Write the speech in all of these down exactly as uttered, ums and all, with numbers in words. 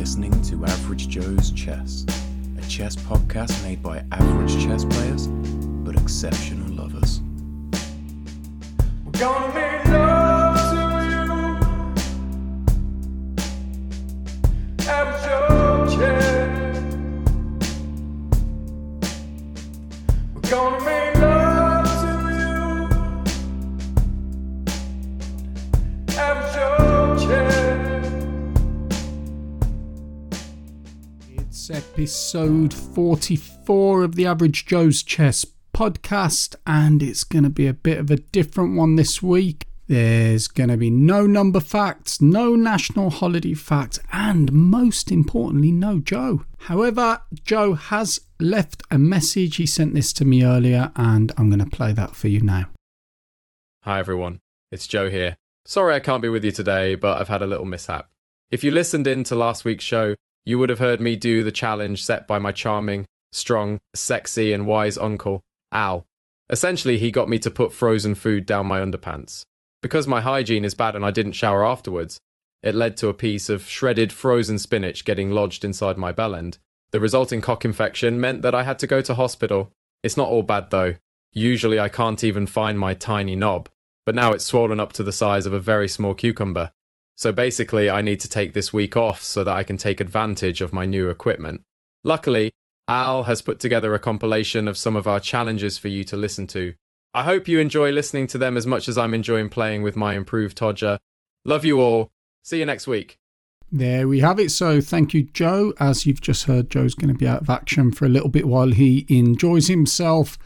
listening to Average Joe's Chess, a chess podcast made by average chess players, but exceptional lovers. We're gonna make love to you. Average Joe's Chess. We're gonna make love to you. Average Joe's Chess. It's episode forty-four of the Average Joe's Chess podcast, and it's going to be a bit of a different one this week. There's going to be no number facts, no national holiday facts, and most importantly, no Joe. However, Joe has left a message. He sent this to me earlier, and I'm going to play that for you now. Hi everyone, it's Joe here. Sorry I can't be with you today, but I've had a little mishap. If you listened in to last week's show, you would have heard me do the challenge set by my charming, strong, sexy and wise uncle, Al. Essentially, he got me to put frozen food down my underpants. Because my hygiene is bad and I didn't shower afterwards, it led to a piece of shredded frozen spinach getting lodged inside my bellend. The resulting cock infection meant that I had to go to hospital. It's not all bad though. Usually I can't even find my tiny knob, but now it's swollen up to the size of a very small cucumber. So basically, I need to take this week off so that I can take advantage of my new equipment. Luckily, Al has put together a compilation of some of our challenges for you to listen to. I hope you enjoy listening to them as much as I'm enjoying playing with my improved Todger. Love you all. See you next week. There we have it. So thank you, Joe. As you've just heard, Joe's going to be out of action for a little bit while he enjoys himself.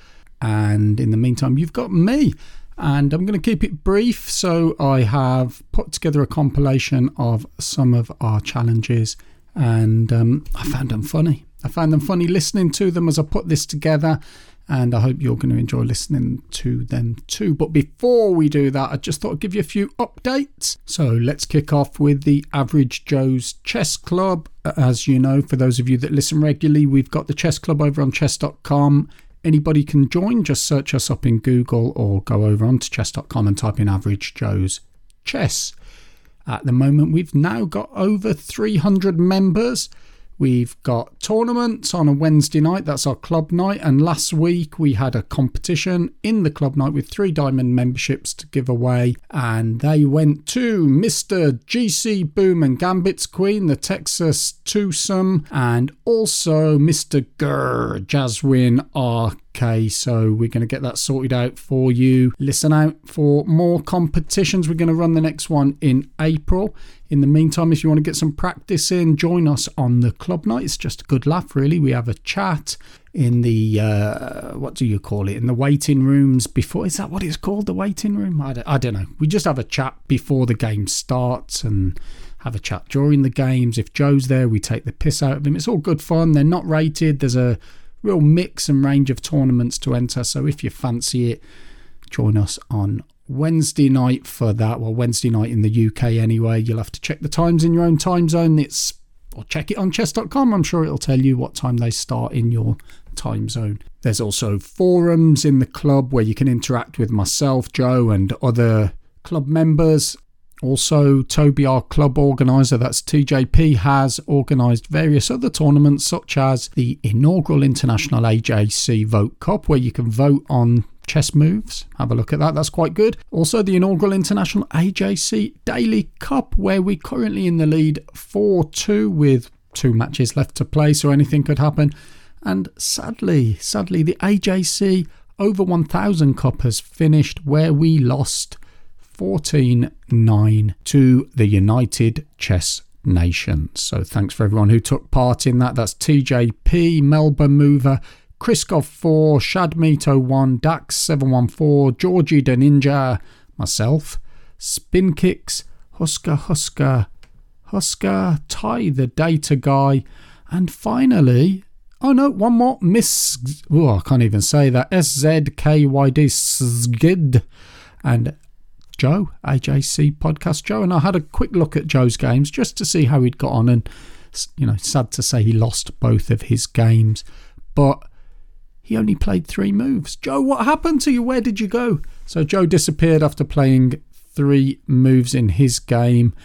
And in the meantime, you've got me. And I'm going to keep it brief. So I have put together a compilation of some of our challenges. And um, I found them funny. I found them funny listening to them as I put this together. And I hope you're going to enjoy listening to them too. But before we do that, I just thought I'd give you a few updates. So let's kick off with the Average Joe's Chess Club. As you know, for those of you that listen regularly, we've got the Chess Club over on chess dot com. Anybody can join. Just search us up in Google or go over onto chess dot com and type in Average Joe's Chess. At the moment, we've now got over three hundred members. We've got tournaments on a Wednesday night. That's our club night. And last week we had a competition in the club night with three diamond memberships to give away. And they went to Mister G C Boom and Gambit's Queen, the Texas twosome, and also Mister Grr Jaswin R K. So we're going to get that sorted out for you. Listen out for more competitions. We're going to run the next one in April. In the meantime, if you want to get some practice in, join us on the club night. It's just a good laugh, really. We have a chat in the, uh, what do you call it, in the waiting rooms before. Is that what it's called, the waiting room? I don't, I don't know. We just have a chat before the game starts and have a chat during the games. If Joe's there, we take the piss out of him. It's all good fun. They're not rated. There's a real mix and range of tournaments to enter. So if you fancy it, join us on Wednesday night for that. Well, Wednesday night in the U K anyway. You'll have to check the times in your own time zone. It's or check it on chess dot com. I'm sure it'll tell you what time they start in your time zone. There's also forums in the club where you can interact with myself, Joe, and other club members. Also, Toby, our club organiser, that's T J P, has organised various other tournaments such as the inaugural International A J C Vote Cup, where you can vote on chess moves. Have a look at that. That's quite good. Also, the inaugural International A J C Daily Cup, where we're currently in the lead four two with two matches left to play, so anything could happen. And sadly, sadly, the A J C Over one thousand Cup has finished where we lost fourteen nine to the United Chess Nations. So thanks for everyone who took part in that. That's T J P, Melbourne Mover, Kriskov four, Shadmeto one, Dax seven one four, Georgie the Ninja, myself, Spin Kicks, Husker Husker, Husker, Ty the Data Guy, and finally, oh no, one more, Miss, oh, I can't even say that, S Z K Y D, Sgid, and Joe, A J C Podcast Joe. And I had a quick look at Joe's games just to see how he'd got on, and, you know, sad to say he lost both of his games, but he only played three moves. Joe, what happened to you? Where did you go? So Joe disappeared after playing three moves in his game.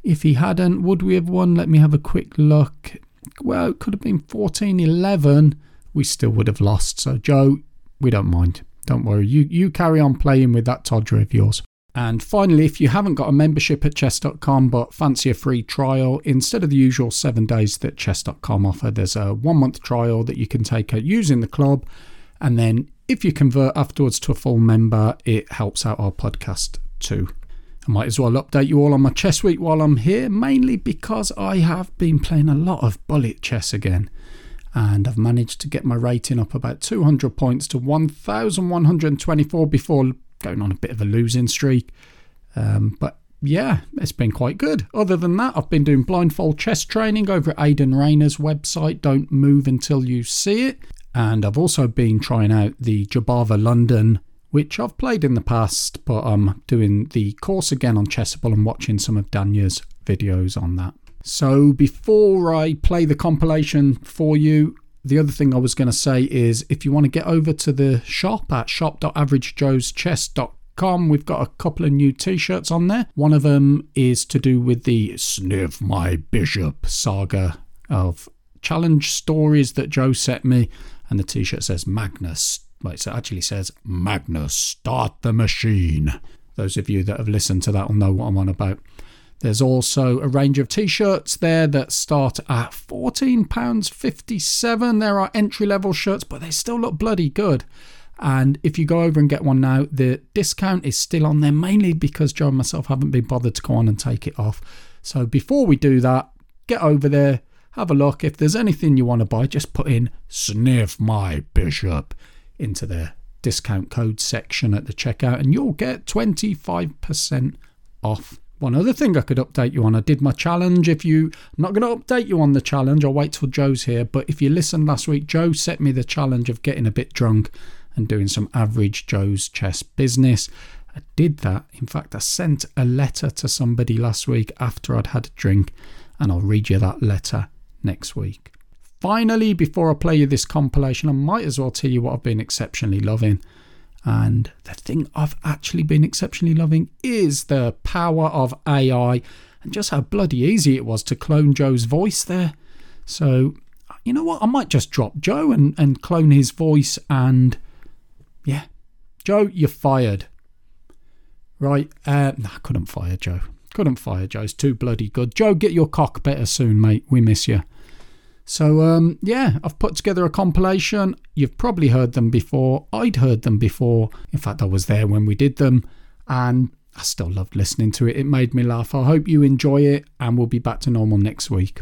If he hadn't, would we have won? Let me have a quick look. Well, it could have been fourteen eleven. We still would have lost. So, Joe, we don't mind. Don't worry. You, you carry on playing with that Todger of yours. And finally, if you haven't got a membership at chess dot com but fancy a free trial, instead of the usual seven days that chess dot com offer, there's a one-month trial that you can take out using the club. And then if you convert afterwards to a full member, it helps out our podcast too. I might as well update you all on my chess week while I'm here, mainly because I have been playing a lot of bullet chess again. And I've managed to get my rating up about two hundred points to one thousand one hundred twenty-four before going on a bit of a losing streak. Um, but yeah, it's been quite good. Other than that, I've been doing blindfold chess training over at Aidan Rayner's website, Don't Move Until You See It. And I've also been trying out the Jabava London, which I've played in the past, but I'm doing the course again on Chessable and watching some of Danya's videos on that. So before I play the compilation for you, the other thing I was going to say is if you want to get over to the shop at shop dot average joes chess dot com, we've got a couple of new t-shirts on there. One of them is to do with the Sniff My Bishop saga of challenge stories that Joe sent me, and the t-shirt says Magnus. Well, it actually says Magnus, start the machine. Those of you that have listened to that will know what I'm on about. There's also a range of t-shirts there that start at fourteen pounds fifty-seven. There are entry-level shirts, but they still look bloody good. And if you go over and get one now, the discount is still on there, mainly because Joe and myself haven't been bothered to go on and take it off. So before we do that, get over there, have a look. If there's anything you want to buy, just put in Sniff My Bishop into the discount code section at the checkout, and you'll get twenty-five percent off. One other thing I could update you on, I did my challenge. If you, I'm not going to update you on the challenge, I'll wait till Joe's here, but if you listened last week, Joe set me the challenge of getting a bit drunk and doing some average Joe's chess business. I did that. In fact, I sent a letter to somebody last week after I'd had a drink, and I'll read you that letter next week. Finally, before I play you this compilation, I might as well tell you what I've been exceptionally loving. And the thing I've actually been exceptionally loving is the power of A I and just how bloody easy it was to clone Joe's voice there. So, you know what? I might just drop Joe and, and clone his voice, and yeah. Joe, you're fired. Right. Uh, nah, I couldn't fire Joe. Couldn't fire Joe. It's too bloody good. Joe, get your cock better soon, mate. We miss you. So, um, yeah, I've put together a compilation. You've probably heard them before. I'd heard them before. In fact, I was there when we did them, and I still loved listening to it. It made me laugh. I hope you enjoy it, and we'll be back to normal next week.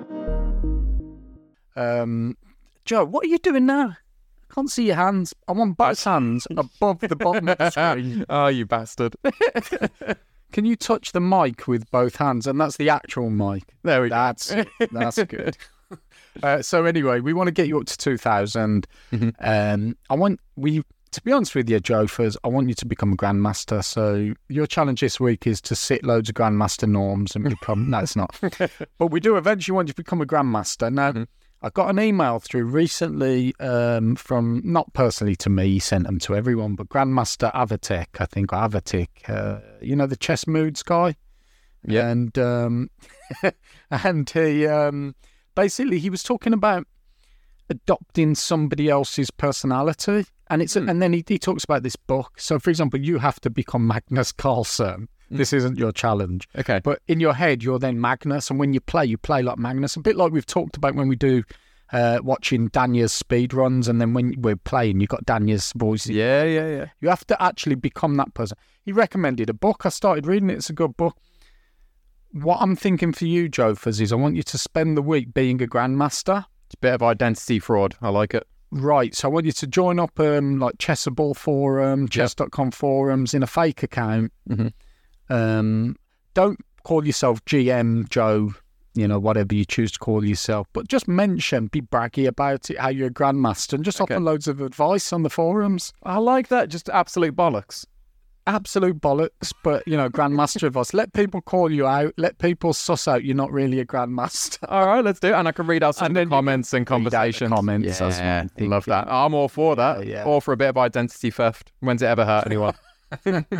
Um, Joe, what are you doing now? I can't see your hands. I want both hands above the bottom of the screen. Oh, you bastard. Can you touch the mic with both hands? And that's the actual mic. There we go. That's, that's good. Uh, so anyway, we want to get you up to two thousand. Mm-hmm. Um, I want we, to be honest with you, Joe, Fuzz, I want you to become a grandmaster. So your challenge this week is to sit loads of grandmaster norms and become. No, it's not. But we do eventually want you to become a grandmaster. Now, mm-hmm. I got an email through recently um, from, not personally to me, he sent them to everyone, but Grandmaster Avatek, I think, or Avatik, uh, you know, the chess moods guy. Yeah. And um, and he. Um, Basically, he was talking about adopting somebody else's personality, and it's mm. and then he, he talks about this book. So, for example, you have to become Magnus Carlsen. Mm. This isn't your challenge, okay? But in your head, you're then Magnus, and when you play, you play like Magnus. A bit like we've talked about when we do uh, watching Danya's speed runs, and then when we're playing, you've got Danya's voice. Yeah, yeah, yeah. You have to actually become that person. He recommended a book. I started reading it. It's a good book. What I'm thinking for you, Joe Fuzz, is I want you to spend the week being a grandmaster. It's a bit of identity fraud. I like it. Right. So I want you to join up um, like Chessable forum, chess dot com forums in a fake account. Mm-hmm. Um, don't call yourself G M Joe, you know, whatever you choose to call yourself, but just mention, be braggy about it, how you're a grandmaster, and just okay. offer loads of advice on the forums. I like that. Just absolute bollocks. Absolute bollocks, but, you know, grandmaster advice. Let people call you out. Let people suss out you're not really a grandmaster. All right, let's do it. And I can read out some and comments and conversations. Comments. Yeah, I love that. I'm all for that. Yeah, yeah. All for a bit of identity theft. When's it ever hurt anyone?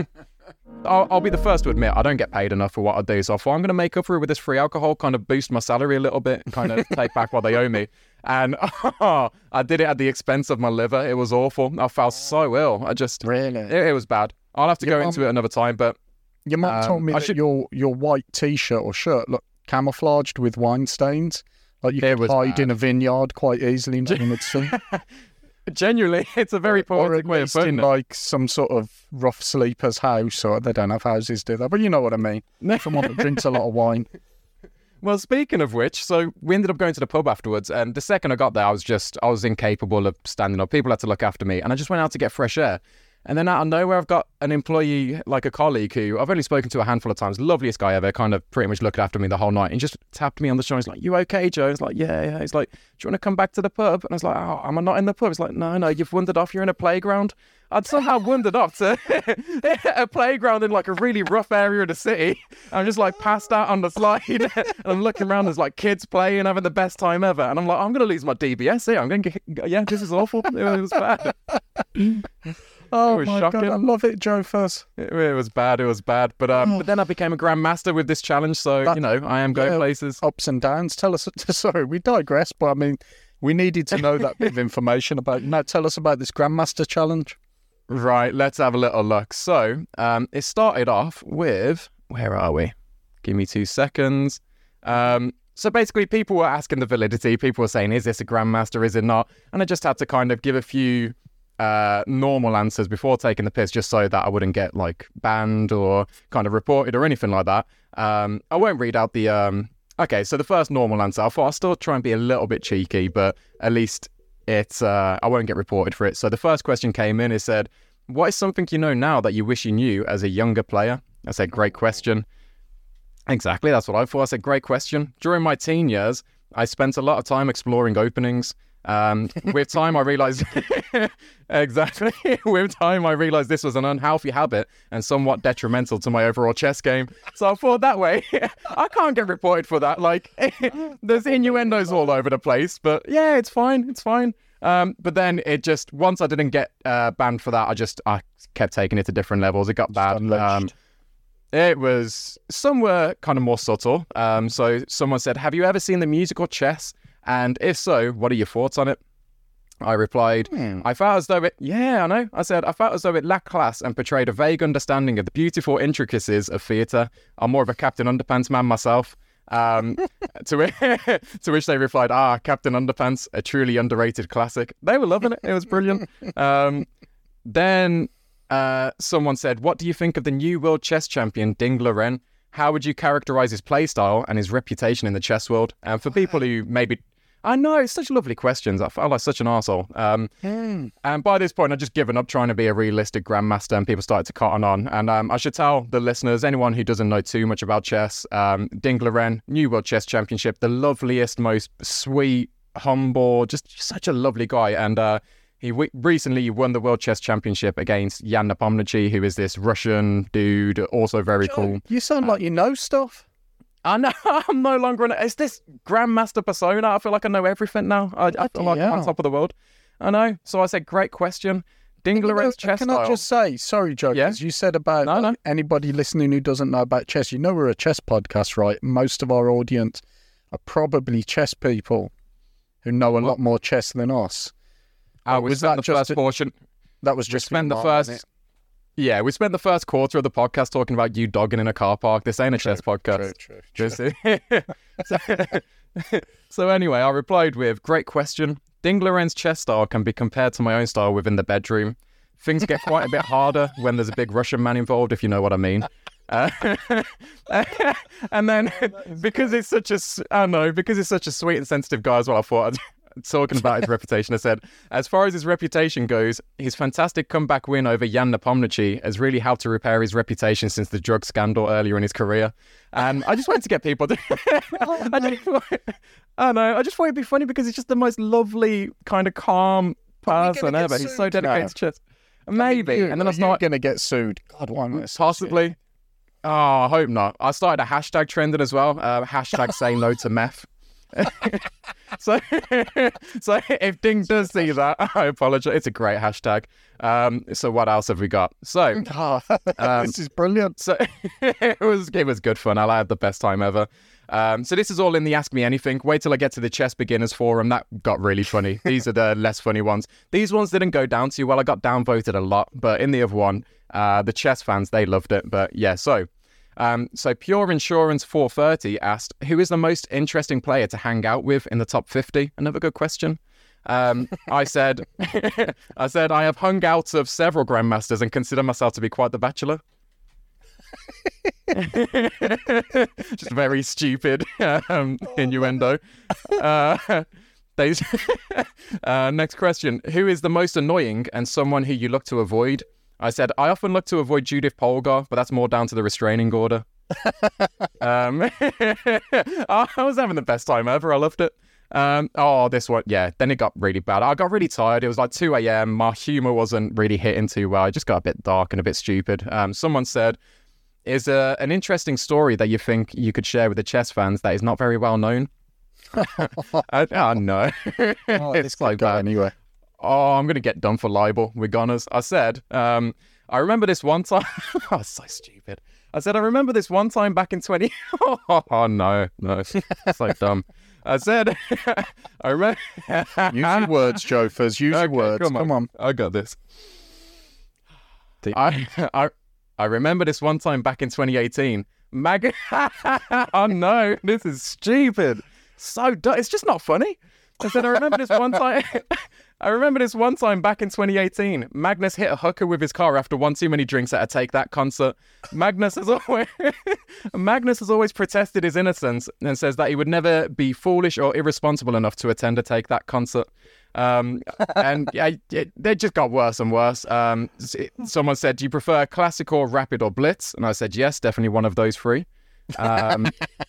I'll, I'll be the first to admit I don't get paid enough for what I do. So I thought I'm going to make up for it with this free alcohol, kind of boost my salary a little bit, and kind of take back what they owe me. And oh, I did it at the expense of my liver. It was awful. I felt so ill. I just really, it, it was bad. I'll have to Your go mum- into it another time. But Your mum Um, told me I that should- your your white t-shirt or shirt looked camouflaged with wine stains. Like you It could was hide bad. in a vineyard quite easily, no one would see. genuinely, it's a very or poetic at way of least in putting it. like some sort of rough sleeper's house, or they don't have houses, do they? But you know what I mean. Someone that drinks a lot of wine. Well, speaking of which, so we ended up going to the pub afterwards, and the second I got there, I was just, I was incapable of standing up. People had to look after me, and I just went out to get fresh air. And then out of nowhere, I've got an employee, like a colleague, who I've only spoken to a handful of times, loveliest guy ever, kind of pretty much looked after me the whole night, and just tapped me on the shoulder. He's like, "You okay, Joe?" I was like, "Yeah, yeah." He's like, "Do you want to come back to the pub?" And I was like, "Oh, am I not in the pub?" He's like, "No, no, you've wandered off. You're in a playground." I'd somehow wandered off to a playground in like a really rough area of the city. I'm just like passed out on the slide, and I'm looking around. There's like kids playing, having the best time ever, and I'm like, I'm gonna lose my D B S here. I'm gonna get, yeah, this is awful. It was bad. Oh It was my shocking. god, I love it, Joe. First, It, it was bad. It was bad. But um, but then I became a grandmaster with this challenge, so That- you know I am going yeah. places. ups and downs. Tell us. Sorry, we digress, but I mean, we needed to know that bit of information about. Now, tell us about this Grandmaster Challenge. Right, let's have a little look. So um, it started off with, where are we? Give me two seconds. Um, so basically, people were asking the validity. People were saying, "Is this a grandmaster? Is it not?" And I just had to kind of give a few uh, normal answers before taking the piss, just so that I wouldn't get like banned or kind of reported or anything like that. Um, I won't read out the. Um... Okay, so the first normal answer. I thought I'll still try and be a little bit cheeky, but at least it's. Uh, I won't get reported for it. So the first question came in. It said, "What is something you know now that you wish you knew as a younger player?" I said, "Great question." Exactly, that's what I thought. I said, "Great question." During my teen years, I spent a lot of time exploring openings. Um, with time, I realized exactly. With time, I realized this was an unhealthy habit and somewhat detrimental to my overall chess game. So I thought that way, I can't get reported for that. Like, there's innuendos all over the place, but yeah, it's fine. It's fine. Um, but then it just once I didn't get uh, banned for that, I just I kept taking it to different levels. It got bad. unleashed. Um, it was some were kind of more subtle. Um, so someone said, "Have you ever seen the musical Chess? And if so, what are your thoughts on it?" I replied, Hmm. I felt as though it, yeah, I know. I said, I felt as though it lacked class and portrayed a vague understanding of the beautiful intricacies of theatre. I'm more of a Captain Underpants man myself. Um, to, which, to which they replied, "Ah, Captain Underpants, a truly underrated classic." They were loving it. It was brilliant. Um, then uh, someone said, "What do you think of the new world chess champion, Ding Liren? How would you characterize his playstyle and his reputation in the chess world?" And for people who maybe... I know, it's such lovely questions. I felt like such an arsehole. Um, Hmm. and by this point, I'd just given up trying to be a realistic grandmaster, and people started to cotton on. And um, I should tell the listeners, anyone who doesn't know too much about chess, um, Ding Liren, New World Chess Championship, the loveliest, most sweet, humble, just, just such a lovely guy. And uh, he w- recently won the World Chess Championship against Jan Nepomniachtchi, who is this Russian dude, also very cool. You sound like you know stuff. I know, I'm no longer an... It's this grandmaster persona. I feel like I know everything now. I, I feel like I'm on hell. top of the world. I know. So I said, great question. Ding Liren's chess Can style. I just say, sorry, Joe, Yeah? because you said about No, no. anybody listening who doesn't know about chess. You know we're a chess podcast, right? Most of our audience are probably chess people who know a lot more chess than us. I was was spent that the just first a- portion. That was We just spent the your mark, first... wasn't Yeah, we spent the first quarter of the podcast talking about you dogging in a car park. This ain't a chess it? podcast. True, true, true. Just- so, so anyway, I replied with, "Great question. Ding Liren's chess style can be compared to my own style within the bedroom. Things get quite a bit harder when there's a big Russian man involved, if you know what I mean." Uh, and then because it's such a, s- I don't know, because he's such a sweet and sensitive guy as well, I thought I'd talking about his reputation. I said, as far as his reputation goes, his fantastic comeback win over Jan Nepomniachtchi has really helped to repair his reputation since the drug scandal earlier in his career. And I just wanted to get people to... I, just, I don't know, I just thought it'd be funny because he's just the most lovely, kind of calm person get ever. He's so sued dedicated now? to chess. Maybe. You- and then I you're started... going to get sued. God, why am I so Possibly. Oh, I hope not. I started a hashtag trending as well. Uh, hashtag say no to meth. so, so if Ding does see that, I apologize. It's a great hashtag. Um, so what else have we got? So Oh, um, this is brilliant. so it was it was good fun. I had the best time ever. Um, so this is all in the Ask Me Anything. Wait till I get to the Chess Beginners Forum. That got really funny. These are the less funny ones. These ones didn't go down too well. I got downvoted a lot, but in the other one, uh, the chess fans, they loved it. But yeah, so um, so Pure Insurance four thirty asked, who is the most interesting player to hang out with in the top fifty? Another good question. Um, I said, I said I have hung out of several grandmasters and consider myself to be quite the bachelor. Just very stupid um, innuendo. Uh, they, uh, next question. Who is the most annoying and someone who you look to avoid? I said, I often look to avoid Judith Polgar, but that's more down to the restraining order. um, I was having the best time ever. I loved it. Um, oh, this one, yeah. Then it got really bad. I got really tired. It was like two a.m. My humour wasn't really hitting too well. It just got a bit dark and a bit stupid. Um, someone said, is uh, an interesting story that you think you could share with the chess fans that is not very well known? I, oh, no. Oh, this It's could so go bad. anyway. Oh, I'm going to get done for libel with Gunners. I said, um, I remember this one time. Oh, so stupid. I said, I remember this one time back in twenty. Oh, no, no. So dumb. I said, I remember. Use your words, Jofers. Use Okay, your words. come on. Come on. I got this. Deep. I, I, I remember this one time back in twenty eighteen. Mag. Oh, no. This is stupid. So dumb. It's just not funny. I said, I remember this one time. I remember this one time back in twenty eighteen. Magnus hit a hooker with his car after one too many drinks at a Take That concert. Magnus has always Magnus has always protested his innocence and says that he would never be foolish or irresponsible enough to attend a Take That concert. Um, and yeah, it, they just got worse and worse. Um, someone said, "Do you prefer classic or rapid or blitz?" And I said, "Yes, definitely one of those three." um,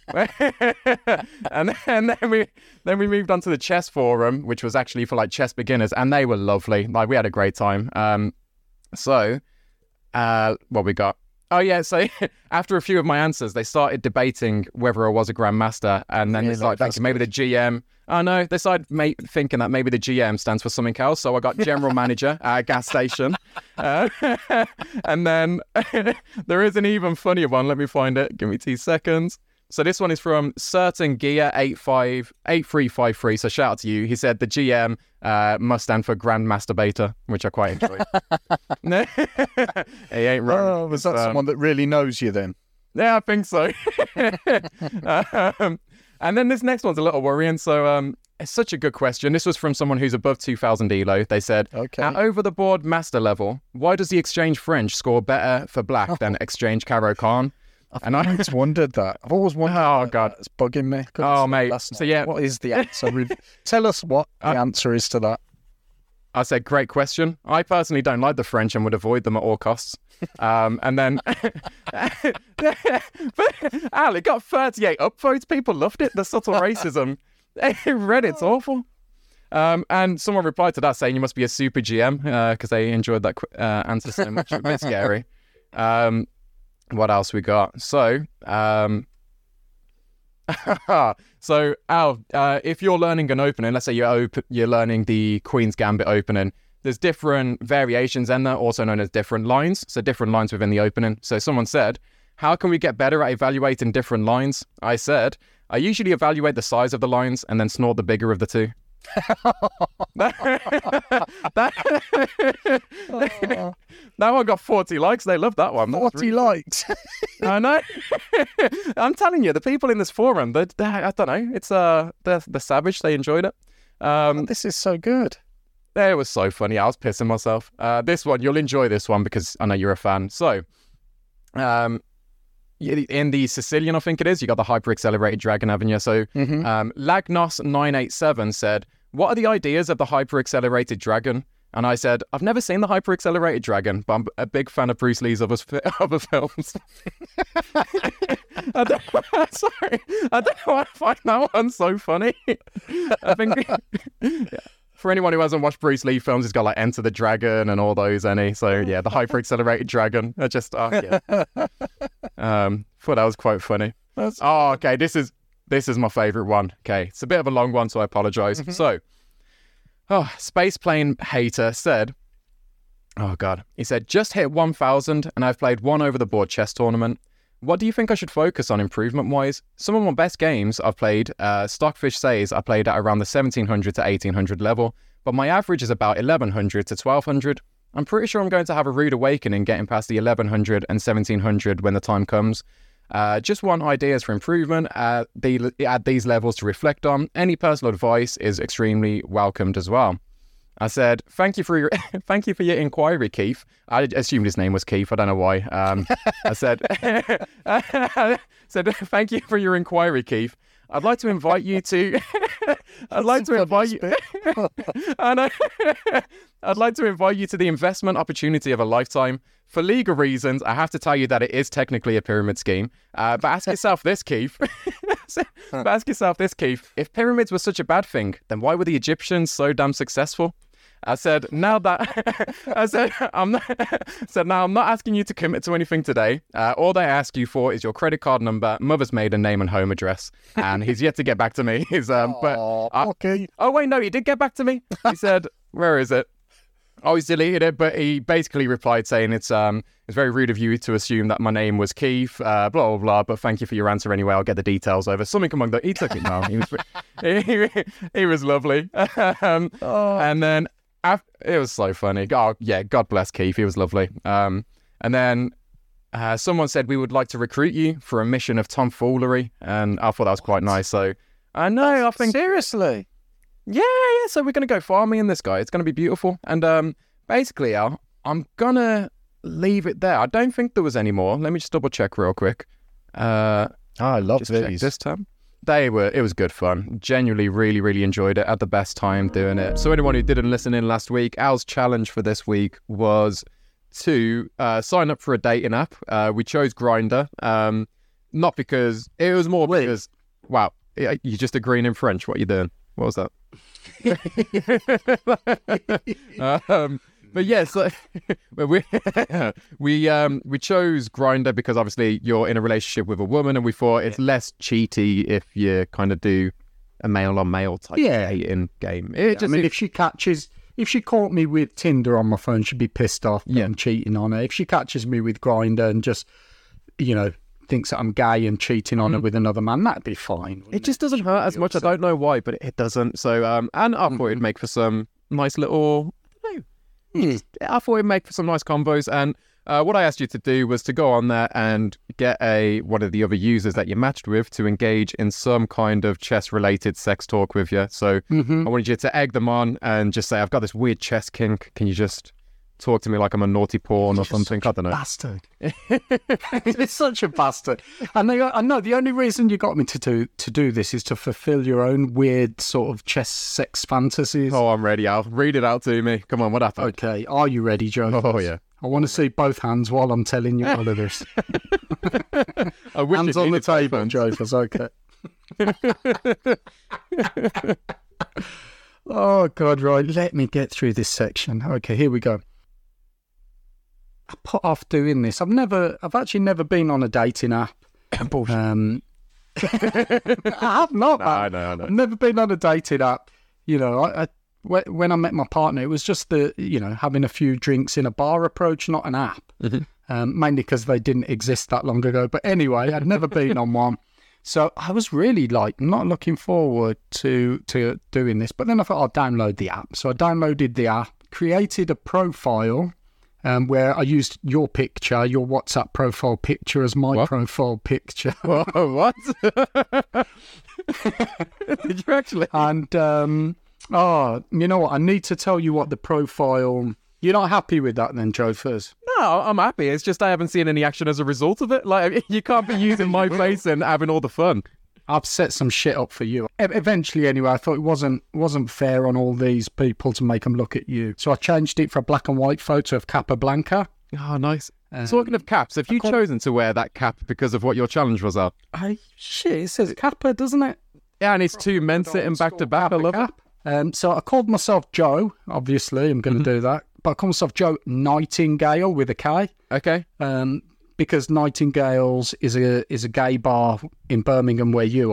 and, and then we then we moved on to the chess forum, which was actually for like chess beginners, and they were lovely. Like we had a great time. Um, so uh, what we got? Oh yeah, so after a few of my answers, they started debating whether I was a grandmaster, and then Really? they started That's thinking maybe the G M. Oh no, they started ma- thinking that maybe the G M stands for something else. So I got general manager at a gas station, uh, and then there is an even funnier one. Let me find it. Give me two seconds. So this one is from Certain Gear eight five eight three five three. So shout out to you. He said the G M uh, must stand for Grand Masturbator, which I quite enjoy. He ain't wrong. Oh, was that Um, someone that really knows you then? Yeah, I think so. um, and then this next one's a little worrying. So um, it's such a good question. This was from someone who's above two thousand E L O. They said, Okay. at over-the-board master level, why does the Exchange French score better for black than Exchange Caro Khan? And I, I've always wondered that. I've always wondered. Oh, that. God. It's bugging me. Couldn't Oh, sleep mate. last So, night. yeah. What is the answer? Re- Tell us what the Uh, answer is to that. I said, great question. I personally don't like the French and would avoid them at all costs. Um, and then, but Al, it got thirty-eight upvotes. People loved it. The subtle racism. Reddit's awful. Um, and someone replied to that saying you must be a super G M because they enjoyed that qu- uh, answer so much. A bit scary. Um, what else we got? So, um, so Al, uh, if you're learning an opening, let's say you're op- you're learning the Queen's Gambit opening, there's different variations in there, also known as different lines. So different lines within the opening. So someone said, how can we get better at evaluating different lines? I said, I usually evaluate the size of the lines and then snort the bigger of the two. that, that, that one got forty likes. They loved that one. That was What he likes. I know. I'm telling you, the people in this forum, they, they, I don't know, it's uh, they're, they're savage. They enjoyed it. Um, This is so good. it was so funny. I was pissing myself. Uh, this one, you'll enjoy this one because I know you're a fan. So, um, y- in the Sicilian, I think it is, you got the hyper accelerated dragon, haven't you? So, Mhm. um, Lagnos nine eight seven said, "What are the ideas of the hyper accelerated dragon?" And I said, I've never seen the hyper accelerated dragon, but I'm a big fan of Bruce Lee's other, other films. I don't, sorry, I don't know why I find that one so funny. I think for anyone who hasn't watched Bruce Lee films, he's got like Enter the Dragon and all those, any. So yeah, the hyper accelerated dragon. I just, oh, yeah. Um, thought that was quite funny. Oh, okay. This is this is my favourite one. Okay, it's a bit of a long one, so I apologise. Mm-hmm. So, oh, Space Plane Hater said, oh God, he said, just hit one thousand and I've played one over the board chess tournament. What do you think I should focus on improvement-wise? Some of my best games I've played, uh, Stockfish says I played at around the seventeen hundred to eighteen hundred level, but my average is about eleven hundred to twelve hundred. I'm pretty sure I'm going to have a rude awakening getting past the eleven hundred and seventeen hundred when the time comes. Uh, just want ideas for improvement at, the, at these levels to reflect on. Any personal advice is extremely welcomed as well. I said, thank you for your thank you for your inquiry, Keith. I assumed his name was Keith. I don't know why. Um, I said, said, thank you for your inquiry, Keith. I'd like to invite you to. I'd like to invite you. and I, I'd like to invite you to the investment opportunity of a lifetime. For legal reasons, I have to tell you that it is technically a pyramid scheme. Uh, but ask yourself this, Keith. but ask yourself this, Keith. If pyramids were such a bad thing, then why were the Egyptians so damn successful? I said, now that I said, I'm not, said, now I'm not asking you to commit to anything today. Uh, all they ask you for is your credit card number, mother's maiden name, and home address. And he's yet to get back to me. He's, um, but I, okay. Oh wait, no, he did get back to me. He said, where is it? Oh, he's deleted it, but he basically replied saying it's um it's very rude of you to assume that my name was Keith, uh, blah, blah, blah, but thank you for your answer anyway. I'll get the details over. Something among the... He took it now. He was, he, he was lovely. um, Oh. And then... After, it was so funny. Oh, yeah, God bless Keith. He was lovely. Um, and then uh, someone said we would like to recruit you for a mission of tomfoolery, and I thought that was quite nice. So I know, I think... Seriously? Yeah, yeah. So we're going to go farming in this guy. It's going to be beautiful. And um, basically, Al, I'm going to leave it there. I don't think there was any more. Let me just double check real quick. Uh, Oh, I love just check these. this time. They were, it was good fun. Genuinely really, really enjoyed it. Had the best time doing it. So anyone who didn't listen in last week, Al's challenge for this week was to uh, sign up for a dating app. Uh, we chose Grindr. Um, not because, it was more Wait. because, wow, you just agreeing in French. What are you doing? What was that? um, but yeah, so we we um we chose Grindr because obviously you're in a relationship with a woman, and we thought it's less cheaty if you kind of do a male on male type Yeah. dating game. It I just mean, if she catches, if she caught me with Tinder on my phone, she'd be pissed off that Yeah. I'm cheating on her. If she catches me with Grindr and just, you know, thinks that I'm gay and cheating on her with another man, that'd be fine. it just doesn't hurt as much. I don't know why, but it doesn't. So um, and I thought it'd make for some nice little. I don't know, Mm. I thought it'd make for some nice combos. And uh, what I asked you to do was to go on there and get a one of the other users that you matched with to engage in some kind of chess-related sex talk with you. So Mm-hmm. I wanted you to egg them on and just say, "I've got this weird chess kink. Can you just talk to me like I'm a naughty porn or something?" I don't know. Bastard. It's such a bastard. And they, I know the only reason you got me to do to do this is to fulfill your own weird sort of chess sex fantasies. Oh, I'm ready, Al. Read it out to me. Come on, what happened? Okay, are you ready, Joe? Oh, yeah. I want to see both hands while I'm telling you all of this. I wish Hands it on the needed both table, hands. Joe. It's okay. Oh, God, right. Let me get through this section. Okay, here we go. I put off doing this. I've never, I've actually never been on a dating app. Bullshit. Um, I have not. No, man. I know, I know. I've never been on a dating app. You know, I, I when when I met my partner, it was just the, you know, having a few drinks in a bar approach, not an app. Um, mainly because they didn't exist that long ago. But anyway, I'd never been on one. So I was really like not looking forward to to doing this. But then I thought I'll download the app. So I downloaded the app, created a profile um, where I used your picture, your WhatsApp profile picture as my What? profile picture. Whoa, what? Did you actually? And, um, oh, you know what? I need to tell you what the profile... You're not happy with that then, Joe, first? No, I'm happy. It's just I haven't seen any action as a result of it. Like, you can't be using my face and having all the fun. I've set some shit up for you. E- Eventually, anyway, I thought it wasn't wasn't fair on all these people to make them look at you. So I changed it for a black and white photo of Capablanca. Oh, nice. Um, Talking of caps, have you can't- chosen to wear that cap because of what your challenge was, Al? I, shit, it says Kappa, doesn't it? Yeah, and it's two men sitting back to back. I love it. Um, so I called myself Joe, obviously. I'm going to do that. But I called myself Joe Nightingale with a K. Okay. Um, because Nightingales is a is a gay bar in Birmingham where you are.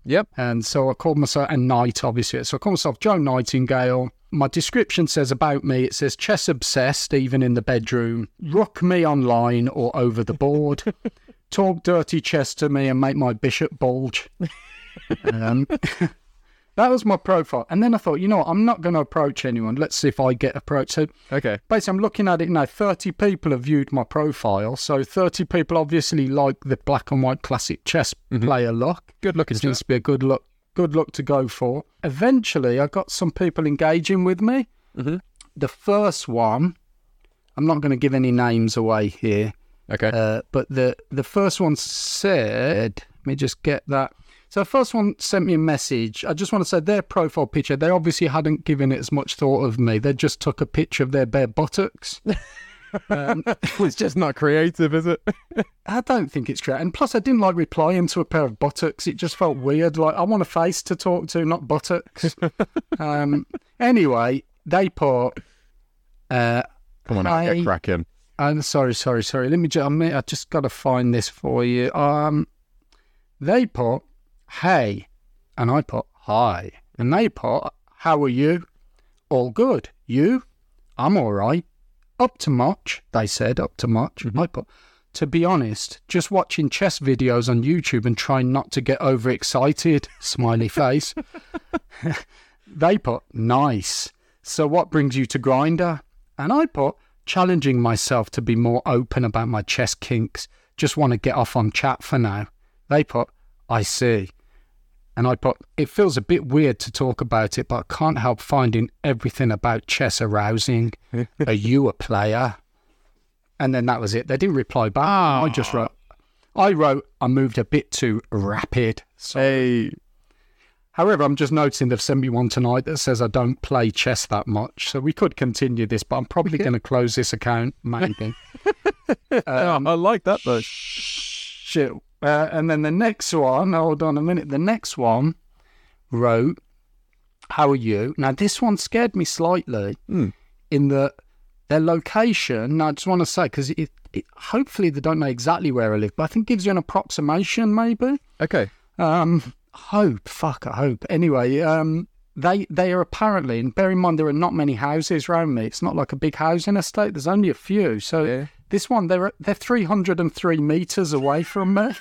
Yep. And so I called myself, and Knight, obviously. So I called myself Joe Nightingale. My description says about me, it says chess obsessed, even in the bedroom. Rook me online or over the board. Talk dirty chess to me and make my bishop bulge. um, that was my profile. And then I thought, you know what, I'm not going to approach anyone. Let's see if I get approached. So Okay. basically, I'm looking at it now. thirty people have viewed my profile. So thirty people obviously like the black and white classic chess player look. Good looking Seems to be a good look, good look to go for. Eventually, I got some people engaging with me. Mhm. The first one, I'm not going to give any names away here, Okay. uh, but the the first one said, let me just get that. So the first one sent me a message. I just want to say their profile picture, they obviously hadn't given it as much thought of me. They just took a picture of their bare buttocks. um, It's just not creative, is it? I don't think it's great. And plus, I didn't like replying to a pair of buttocks. It just felt weird. Like, I want a face to talk to, not buttocks. um, anyway, they put... Uh, Come on, I... I- get cracking. I'm sorry, sorry, sorry. Let me just... I, mean, I just got to find this for you. Um, they put, hey. And I put, hi. And they put, how are you? All good. You? I'm all right. Up to much, they said, up to much. I put, to be honest, just watching chess videos on YouTube and trying not to get overexcited, smiley face. They put, nice. So what brings you to Grindr? And I put, challenging myself to be more open about my chess kinks. Just want to get off on chat for now. They put, I see. And I put, it feels a bit weird to talk about it, but I can't help finding everything about chess arousing. Are you a player? And then that was it. They didn't reply back. I just wrote, I wrote, I moved a bit too rapid. So, Hey. however, I'm just noticing they've sent me one tonight that says I don't play chess that much. So we could continue this, but I'm probably going to close this account, maybe. Um, I like that, though. Shit. Uh, and then the next one, hold on a minute. The next one wrote, how are you? Now, this one scared me slightly Hmm. in that their location. Now, I just want to say, because it, it, hopefully they don't know exactly where I live, but I think it gives you an approximation, maybe. Okay. Um, hope, fuck, I hope. Anyway, um, they they are apparently, and bear in mind there are not many houses around me. It's not like a big housing estate. There's only a few. So Yeah. this one, they're they're three hundred three meters away from me.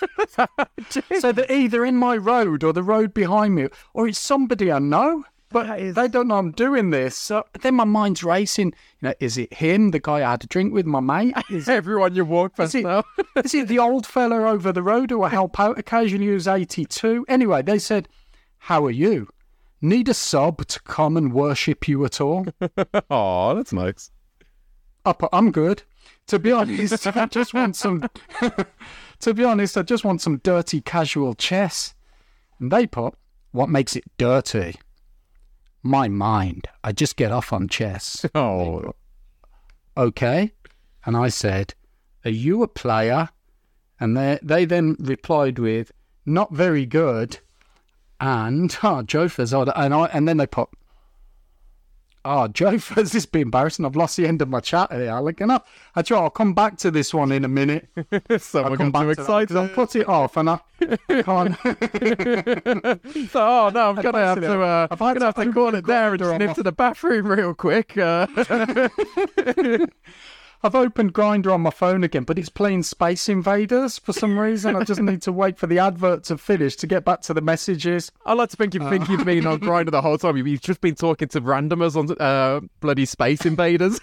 So they're either in my road or the road behind me, or it's somebody I know. But they don't know I'm doing this. So then my mind's racing. You know, is it him, the guy I had a drink with, my mate? Is Everyone you walk past Is it- now. is it the old fella over the road who I help out occasionally who's eighty-two? Anyway, they said, how are you? Need a sub to come and worship you at all? Oh, that's nice. I put, I'm good. To be honest, I just want some... to be honest, I just want some dirty casual chess. And they put, what makes it dirty? My mind. I just get off on chess. Oh. Okay. And I said, are you a player? And they they then replied with, not very good. And, oh, Jofa's odd. And, I, and then they put, oh, Jofa's, this be embarrassing. I've lost the end of my chat here, Alec. And I, I try, I'll come back to this one in a minute. Someone I'll come got too back to that, 'cause excited. I'll put it off and I can't. So, oh no, I'm gonna have to. Uh, I've I'm had gonna have to to call it there and Grindr on snip my- to the bathroom real quick. Uh, I've opened Grindr on my phone again, but it's playing Space Invaders for some reason. I just need to wait for the advert to finish to get back to the messages. I like to think you think you've been on Grindr the whole time. You've just been talking to randomers on uh, bloody Space Invaders.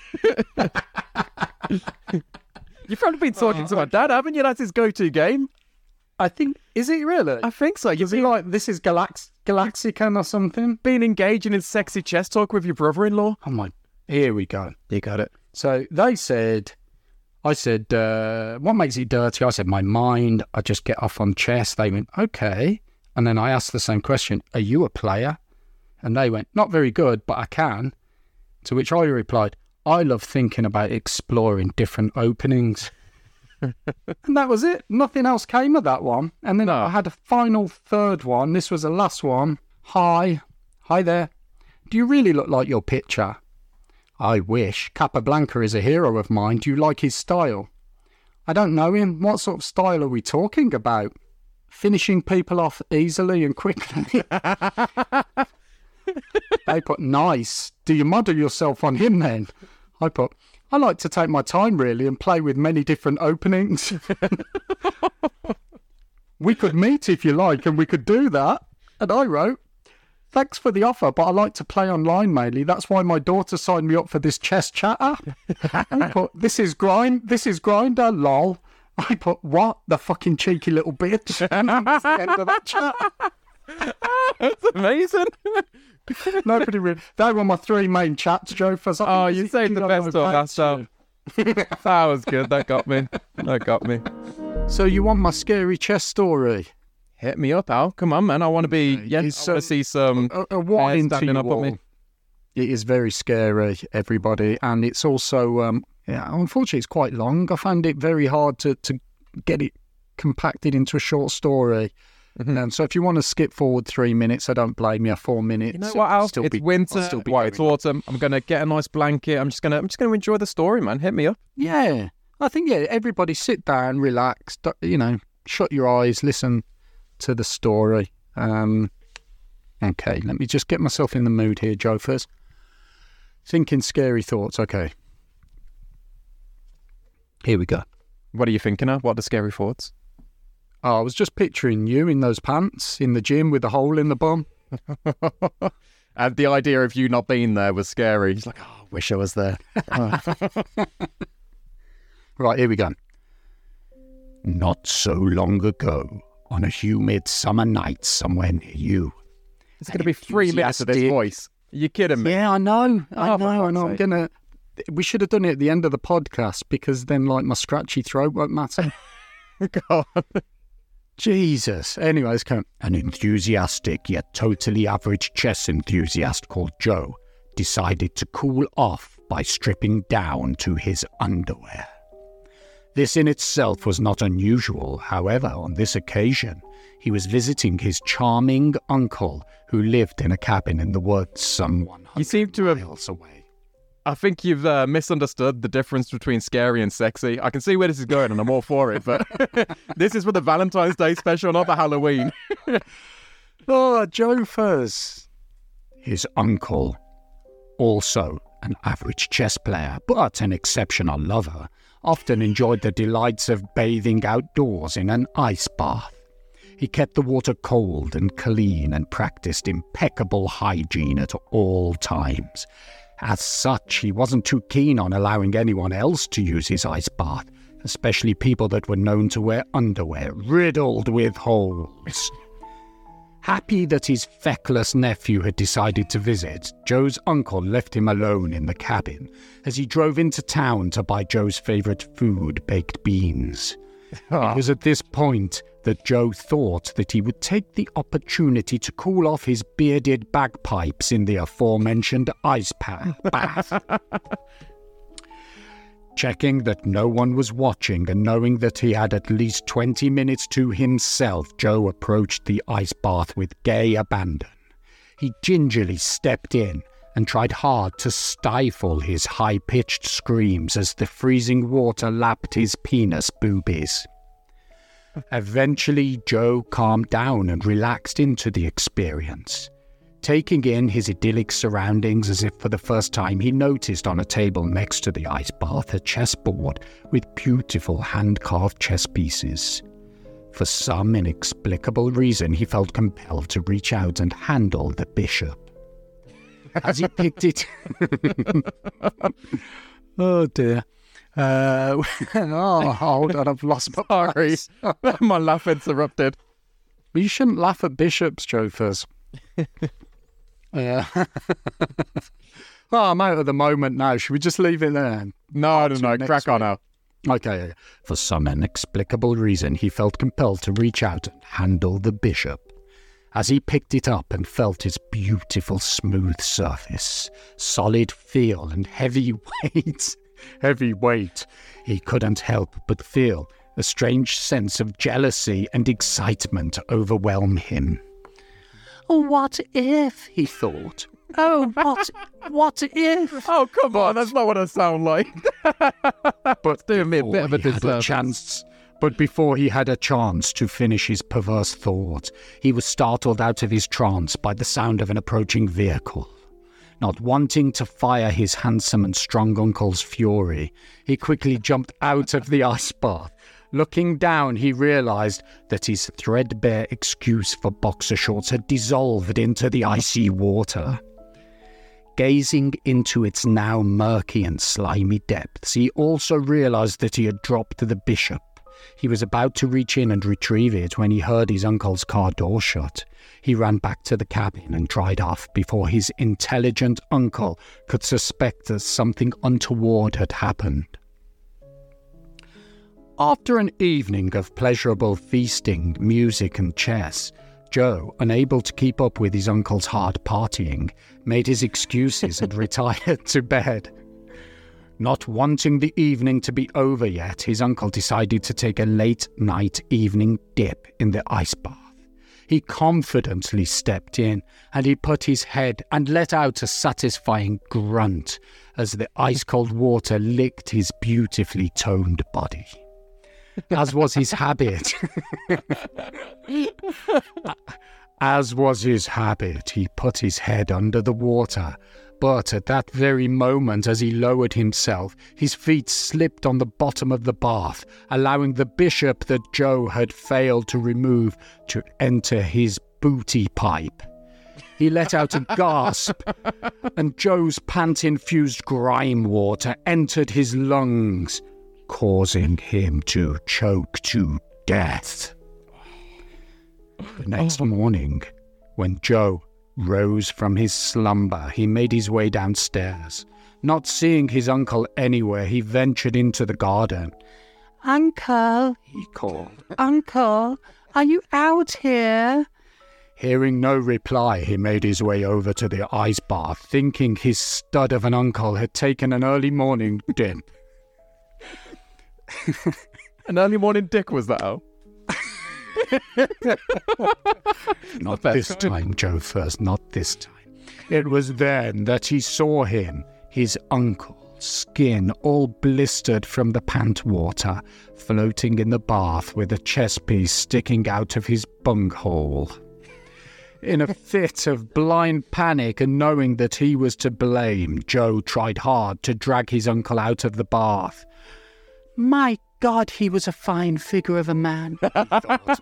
You've probably been talking to my dad, haven't you? That's his go-to game. I think, is it really? I think so. You've Is it been, like, this is Galax Galaxican or something? been engaging in sexy chess talk with your brother-in-law. Oh my, here we go. You got it. So they said, I said, uh, what makes it dirty? I said, my mind. I just get off on chess. They went, okay. And then I asked the same question, are you a player? And they went, not very good, but I can. To which I replied, I love thinking about exploring different openings. And that was it. Nothing else came of that one. And then No. I had a final third one. This was the last one. Hi. Hi there. Do you really look like your picture? I wish. Capablanca is a hero of mine. Do you like his style? I don't know him. What sort of style are we talking about? finishing people off easily and quickly. They put, nice. Do you model yourself on him then? I put, I like to take my time really and play with many different openings. We could meet if you like and we could do that. And I wrote, thanks for the offer, but I like to play online mainly. That's why my daughter signed me up for this chess chat app. I put, this is grind, this is Grindr, lol. I put, what? The fucking cheeky little bitch. And that's the end of that chat. That's amazing. Nobody really. They were my three main chats, Joe. For Oh, you saved the best of that stuff. That was good. That got me. That got me. So you want my scary chess story? Hit me up, Al. Come on, man. I want to be. Yeah, I want to see some. A, a warning to you up all. on me. It is very scary, everybody, and it's also, um, yeah, unfortunately, it's quite long. I found it very hard to to get it compacted into a short story. Mm-hmm. Um, so if you want to skip forward three minutes, I don't blame you. Four minutes. You know what, Al? Still it's be, winter. still be Well, it's autumn. I'm gonna get a nice blanket. I'm just gonna. I'm just gonna enjoy the story, man. Hit me up. Yeah, I think yeah. Everybody, sit down, relax. You know, shut your eyes, listen to the story. Um, okay, let me just get myself in the mood here, Joe. First, thinking scary thoughts. Okay, here we go. What are you thinking of? What are the scary thoughts? Oh, I was just picturing you in those pants in the gym with the hole in the bum. And the idea of you not being there was scary. He's like, oh, I wish I was there. Right, here we go. Not so long ago, on a humid summer night somewhere near you. It's going to be three minutes of this voice. Are you kidding me? Yeah, I know. I Oh, know, I for know. I'm fuck's going to... We should have done it at the end of the podcast because then, like, my scratchy throat won't matter. God. Jesus. Anyways, come. An enthusiastic yet totally average chess enthusiast called Joe decided to cool off by stripping down to his underwear. This in itself was not unusual. However, on this occasion, he was visiting his charming uncle who lived in a cabin in the woods some one hundred You seem to have... miles away. I think you've uh, misunderstood the difference between scary and sexy. I can see where this is going and I'm all for it, but this is for the Valentine's Day special, not the Halloween. Oh, Joe Fuzz. His uncle, also an average chess player, but an exceptional lover, often enjoyed the delights of bathing outdoors in an ice bath. He kept the water cold and clean and practiced impeccable hygiene at all times. As such, he wasn't too keen on allowing anyone else to use his ice bath, especially people that were known to wear underwear riddled with holes. Happy that his feckless nephew had decided to visit, Joe's uncle left him alone in the cabin as he drove into town to buy Joe's favourite food, baked beans. It was at this point that Joe thought that he would take the opportunity to cool off his bearded bagpipes in the aforementioned ice bath. Checking that no one was watching and knowing that he had at least twenty minutes to himself, Joe approached the ice bath with gay abandon. He gingerly stepped in and tried hard to stifle his high-pitched screams as the freezing water lapped his penis boobies. Eventually, Joe calmed down and relaxed into the experience. Taking in his idyllic surroundings as if for the first time, he noticed on a table next to the ice bath a chessboard with beautiful hand-carved chess pieces. For some inexplicable reason, he felt compelled to reach out and handle the bishop. As he picked it... Oh, dear. Uh, oh, hold on, I've lost my Sorry. place. My laugh interrupted. But you shouldn't laugh at bishops, Jophers. Yeah. Oh, I'm out of the moment now. Should we just leave it there? No, no, no. next Crack on week. now. Okay. For some inexplicable reason, he felt compelled to reach out and handle the bishop. As he picked it up and felt its beautiful smooth surface, solid feel and heavy weight, heavy weight, he couldn't help but feel a strange sense of jealousy and excitement overwhelm him. What if, he thought. Oh, what, what if? Oh, come on. That's not what I sound like. But doing me a before bit of a he had disservice. chance, But before he had a chance to finish his perverse thought, he was startled out of his trance by the sound of an approaching vehicle. Not wanting to fire his handsome and strong uncle's fury, he quickly jumped out of the ice bath. Looking down, he realized that his threadbare excuse for boxer shorts had dissolved into the icy water. Gazing into its now murky and slimy depths, he also realized that he had dropped the bishop. He was about to reach in and retrieve it when he heard his uncle's car door shut. He ran back to the cabin and dried off before his intelligent uncle could suspect that something untoward had happened. After an evening of pleasurable feasting, music and chess, Joe, unable to keep up with his uncle's hard partying, made his excuses and retired to bed. Not wanting the evening to be over yet, his uncle decided to take a late-night evening dip in the ice bath. He confidently stepped in, and he put his head and let out a satisfying grunt as the ice-cold water licked his beautifully toned body. As was his habit. As was his habit, he put his head under the water, but at that very moment, as he lowered himself, his feet slipped on the bottom of the bath, allowing the bishop that Joe had failed to remove to enter his booty pipe. He let out a gasp, and Joe's pant-infused grime water entered his lungs, causing him to choke to death. The next morning, when Joe rose from his slumber, he made his way downstairs. Not seeing his uncle anywhere, he ventured into the garden. "Uncle," he called. "Uncle, are you out here?" Hearing no reply, he made his way over to the ice bath, thinking his stud of an uncle had taken an early morning dip. An early morning dick, was that, Al? Not this time, Joe first, not this time. It was then that he saw him, his uncle, skin all blistered from the pant water, floating in the bath with a chess piece sticking out of his bunghole. In a fit of blind panic and knowing that he was to blame, Joe tried hard to drag his uncle out of the bath. My God, he was a fine figure of a man, he thought.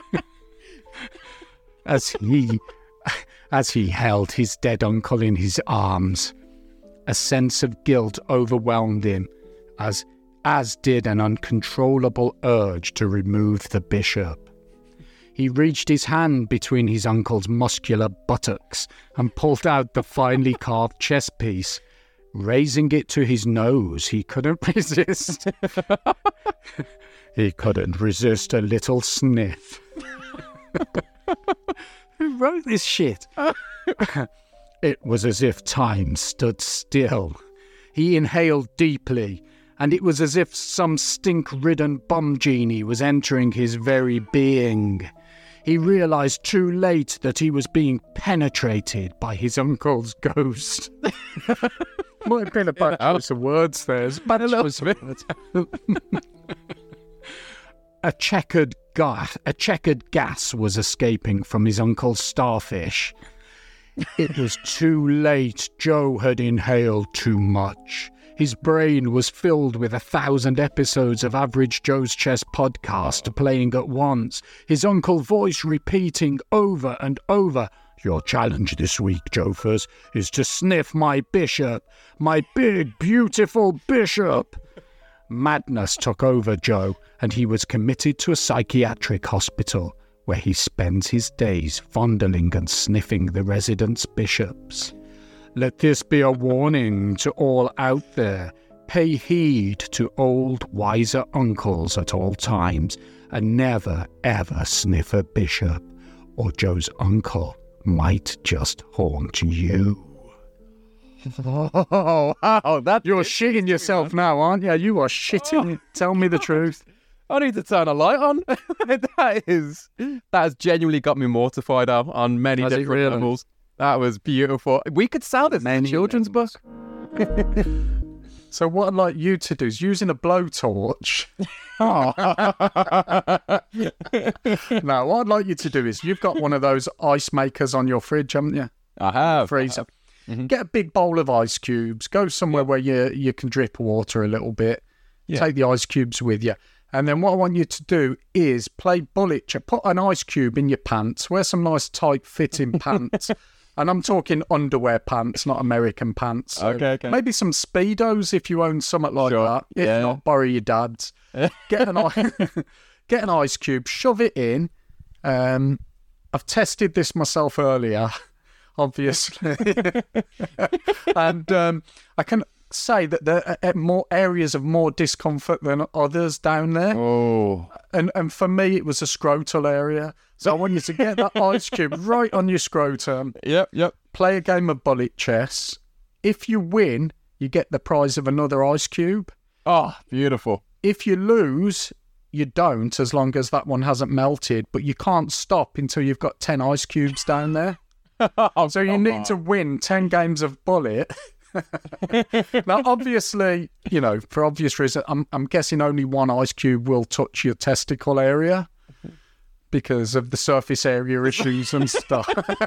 as he, as he held his dead uncle in his arms. A sense of guilt overwhelmed him, as, as did an uncontrollable urge to remove the bishop. He reached his hand between his uncle's muscular buttocks and pulled out the finely carved chess piece. Raising it to his nose, he couldn't resist. He couldn't resist a little sniff. Who wrote this shit? It was as if time stood still. He inhaled deeply, and it was as if some stink-ridden bum genie was entering his very being. He realized too late that he was being penetrated by his uncle's ghost. Might have been a bunch of words there. But a little bit. A checkered gas, a checkered gas was escaping from his uncle's starfish. It was too late. Joe had inhaled too much. His brain was filled with a thousand episodes of Average Joe's Chess podcast playing at once, his uncle's voice repeating over and over, "Your challenge this week, Jophers, is to sniff my bishop, my big, beautiful bishop." Madness took over Joe, and he was committed to a psychiatric hospital, where he spends his days fondling and sniffing the residents' bishops. Let this be a warning to all out there. Pay heed to old, wiser uncles at all times, and never, ever sniff a bishop, or Joe's uncle might just haunt you. Oh, wow, that You're shitting yourself now, aren't you? You are shitting. Oh. Tell me the truth. I need to turn a light on. that is that has genuinely got me mortified Al, on many Has it different really? levels. That was beautiful. We could sell this as a children's book. So what I'd like you to do is using a blowtorch. Now, what I'd like you to do is you've got one of those ice makers on your fridge, haven't you? I have. Freezer. Mm-hmm. Get a big bowl of ice cubes. Go somewhere where you you can drip water a little bit. Yeah. Take the ice cubes with you. And then what I want you to do is play bullet check. Put an ice cube in your pants. Wear some nice tight fitting pants. And I'm talking underwear pants, not American pants. So Okay, okay. maybe some Speedos if you own something like Sure. that. If Yeah. not, borrow your dad's. Get an ice, get an ice cube, shove it in. Um, I've tested this myself earlier, obviously, and um, I can say that there are uh, more areas of more discomfort than others down there. Oh. And and for me, it was a scrotal area. So I want you to get that ice cube right on your scrotum. Yep, yep. Play a game of bullet chess. If you win, you get the prize of another ice cube. Oh, beautiful. If you lose, you don't, as long as that one hasn't melted. But you can't stop until you've got ten ice cubes down there. Oh, So you need to win ten games of bullet. Now, obviously, you know, for obvious reasons, I'm, I'm guessing only one ice cube will touch your testicle area because of the surface area issues and stuff.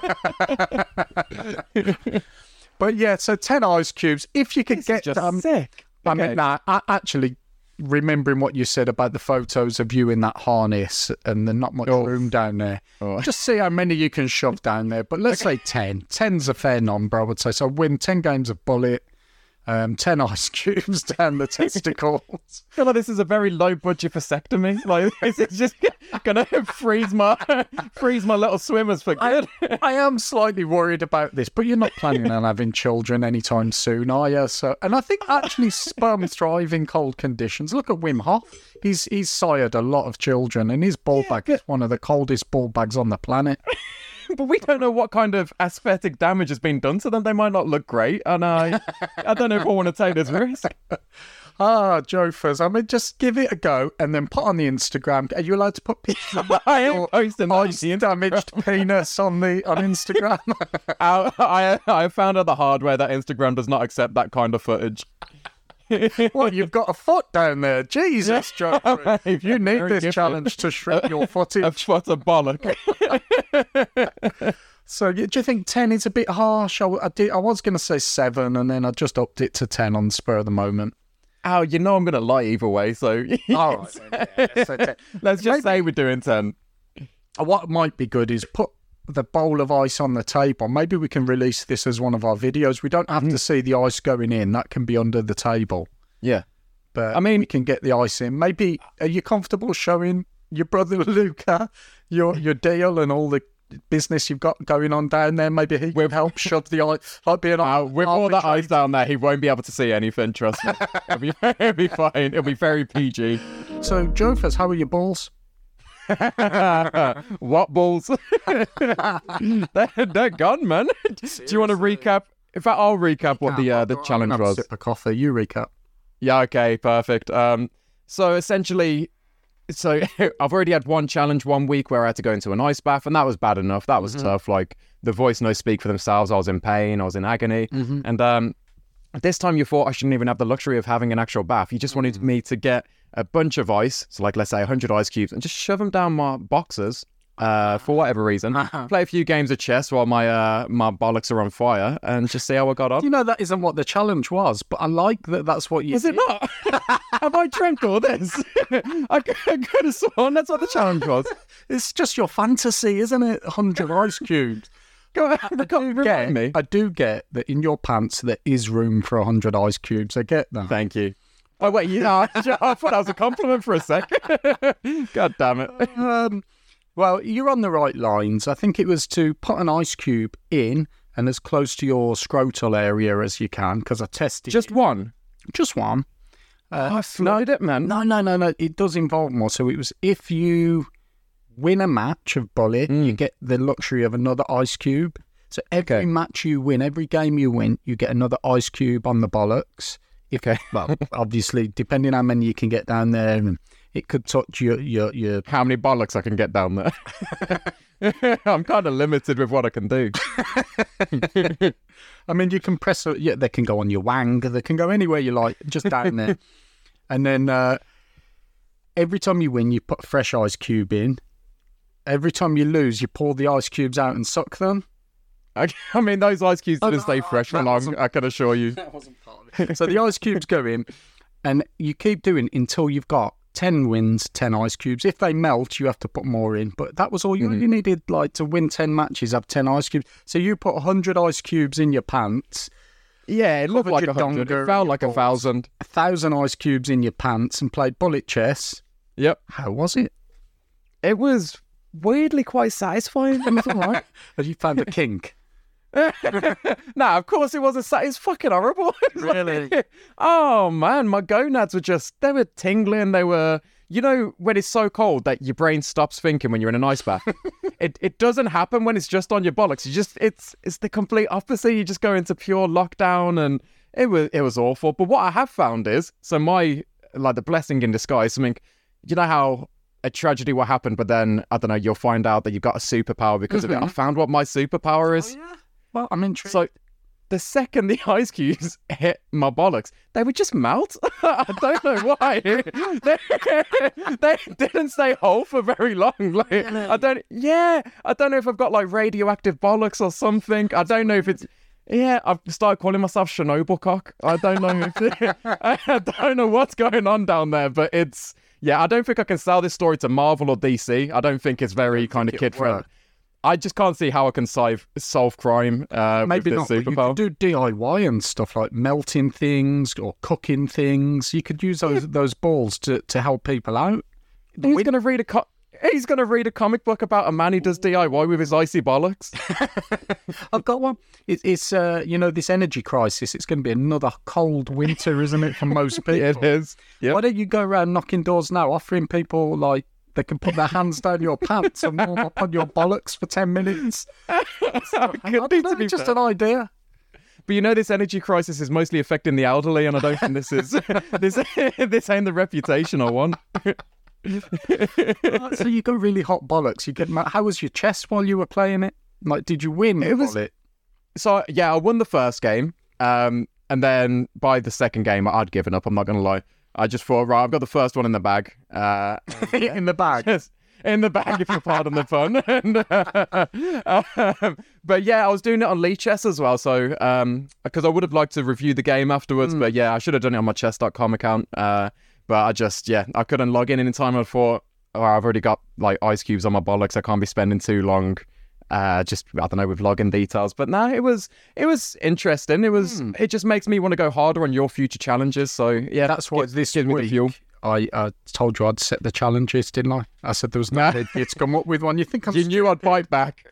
But yeah, so ten ice cubes. If you could This is get just um, sick. I Okay. mean, nah, I, actually, remembering what you said about the photos of you in that harness and there's not much Oh. room down there, Oh. just see how many you can shove down there. But let's say ten. Ten's a fair number, I would say. So win ten games of bullet, um, ten ice cubes down the testicles. I feel like this is a very low budget vasectomy. Like, this is just gonna freeze my freeze my little swimmers for good. I am slightly worried about this, but you're not planning on having children anytime soon, are you? So, and I think actually sperm thrive in cold conditions. Look at Wim Hof; he's he's sired a lot of children, and his ball bag is one of the coldest ball bags on the planet. But we don't know what kind of aesthetic damage has been done to them. They might not look great, and I, I don't know if I want to take this risk. Ah, Jofers, I mean, just give it a go, and then put on the Instagram. Are you allowed to put pictures of I am your posting that on ice the Instagram. damaged penis on the on Instagram? I, I, I found out the hard way that Instagram does not accept that kind of footage. What, you've got a foot down there? Jesus, Jofers. If You you're need very this gifted. challenge to shrink your A footage. foot of bollock. So, do you think ten is a bit harsh? I, I, did, I was going to say seven, and then I just upped it to ten on the spur of the moment. Ow, you know I'm going to lie either way, so All right, then, yeah, let's say ten. let's just Maybe- say we're doing ten. What might be good is put the bowl of ice on the table. Maybe we can release this as one of our videos. We don't have to see the ice going in. That can be under the table. Yeah. But I mean- we can get the ice in. Maybe, are you comfortable showing your brother Luca your your deal and all the business you've got going on down there? Maybe he will help shove the ice, like being Uh, with all that ice down there, he won't be able to see anything, trust me. It'll be, it'll be fine. It'll be very P G. So, Jofers, how are your balls? What balls? they're, they're gone, man. Do you want to recap? In fact, I'll recap what the uh, the challenge Have a was. sip of coffee. You recap. Yeah, okay, perfect. Um, so essentially, so I've already had one challenge one week where I had to go into an ice bath, and that was bad enough. That was tough. Like, the voice notes speak for themselves. I was in pain. I was in agony. And um, this time you thought I shouldn't even have the luxury of having an actual bath. You just wanted me to get a bunch of ice, so like, let's say one hundred ice cubes, and just shove them down my boxers uh, for whatever reason. Play a few games of chess while my uh, my bollocks are on fire, and just see how I got on. You know, that isn't what the challenge was, but I like that that's what you Was it not? Have I dreamt all this? I could have sworn that's what the challenge was. It's just your fantasy, isn't it? one hundred ice cubes. Go ahead, I do, remind get, me. I do get that in your pants there is room for one hundred ice cubes. I get that. Thank you. Oh, wait, you know, I thought that was a compliment for a second. God damn it. Um, well, you're on the right lines. I think it was to put an ice cube in and as close to your scrotal area as you can, because I tested Just it. one. just one. I snowed it, man. No, no, no, no. It does involve more. So it was if you win a match of bullet, you get the luxury of another ice cube. So every Okay. match you win, every game you win, you get another ice cube on the bollocks. If, Okay. Well, obviously, depending how many you can get down there, and It could touch your your your. How many bollocks I can get down there? I'm kind of limited with what I can do. I mean, you can press. A, yeah, they can go on your wang. They can go anywhere you like, just down there. And then uh, every time you win, you put a fresh ice cube in. Every time you lose, you pour the ice cubes out and suck them. I, I mean, those ice cubes Oh, didn't no, stay no, fresh for that long, wasn't- I can assure you. That wasn't part of it. So the ice cubes go in, and you keep doing it until you've got ten wins, ten ice cubes. If they melt, you have to put more in. But that was all you, Mhm. you needed, like, to win ten matches, have ten ice cubes. So you put one hundred ice cubes in your pants, Yeah, it looked Covered like your a hundred. donger It felt and like a your balls. thousand. one thousand ice cubes in your pants, and played bullet chess. Yep. How was it? It was weirdly quite satisfying. It was all right. Have you found a kink? Nah, of course it wasn't. Sa- it's fucking horrible. It's Really? like- oh man, my gonads were just, they were tingling. They were, you know, when it's so cold that your brain stops thinking when you're in an ice bath. it it doesn't happen when it's just on your bollocks. You just, it's it's the complete opposite. You just go into pure lockdown, and it was it was awful. But what I have found is, so my, like the blessing in disguise, something, you know how a tragedy will happen, but then, I don't know, you'll find out that you've got a superpower because of it. I found what my superpower is. yeah. Well, I'm intrigued. So the second the ice cubes hit my bollocks, they would just melt. I don't know why. they, they didn't stay whole for very long. Like, I don't. Yeah, I don't know if I've got like radioactive bollocks or something. I don't know if it's. Yeah, I've started calling myself Chernobyl cock. I don't know. If, I don't know what's going on down there, but it's. Yeah, I don't think I can sell this story to Marvel or D C. I don't think it's very kind of it'll kid friendly. work. I just can't see how I can solve solve crime uh, Maybe with not. this But you superpower. could do D I Y and stuff like melting things or cooking things. You could use those those balls to, to help people out. He's gonna read a co- he's gonna read a comic book about a man who does D I Y with his icy bollocks. I've got one. It, it's uh, you know, this energy crisis. It's going to be another cold winter, isn't it, for most people? It is. Yep. Why don't you go around knocking doors now, offering people like they can put their hands down your pants and warm up on your bollocks for ten minutes? I Could don't be, know, to be just fair. an idea. But you know, this energy crisis is mostly affecting the elderly, and I don't think this is this this ain't the reputation I want. Right, so you got really hot bollocks. You get ma- how was your chest while you were playing it? Like, did you win? It was- it? So yeah, I won the first game, um, and then by the second game, I'd given up. I'm not gonna lie. I just thought, right, I've got the first one in the bag. Uh, in the bag. Yes, in the bag, if you pardon the pun. And, uh, um, but yeah, I was doing it on Lee Chess as well, so um, because I would have liked to review the game afterwards, but yeah, I should have done it on my chess dot com account. Uh, but I just, yeah, I couldn't log in in time. I thought, oh, I've already got like ice cubes on my bollocks. I can't be spending too long. Uh, just I don't know with login details, but no, it was it was interesting. It was it just makes me want to go harder on your future challenges. So yeah, That's why gi- this gives me the week fuel. I uh, told you I'd set the challenges, didn't I? I said there was no Nah. idiot to come up with one. You think I'm You knew I'd bite back.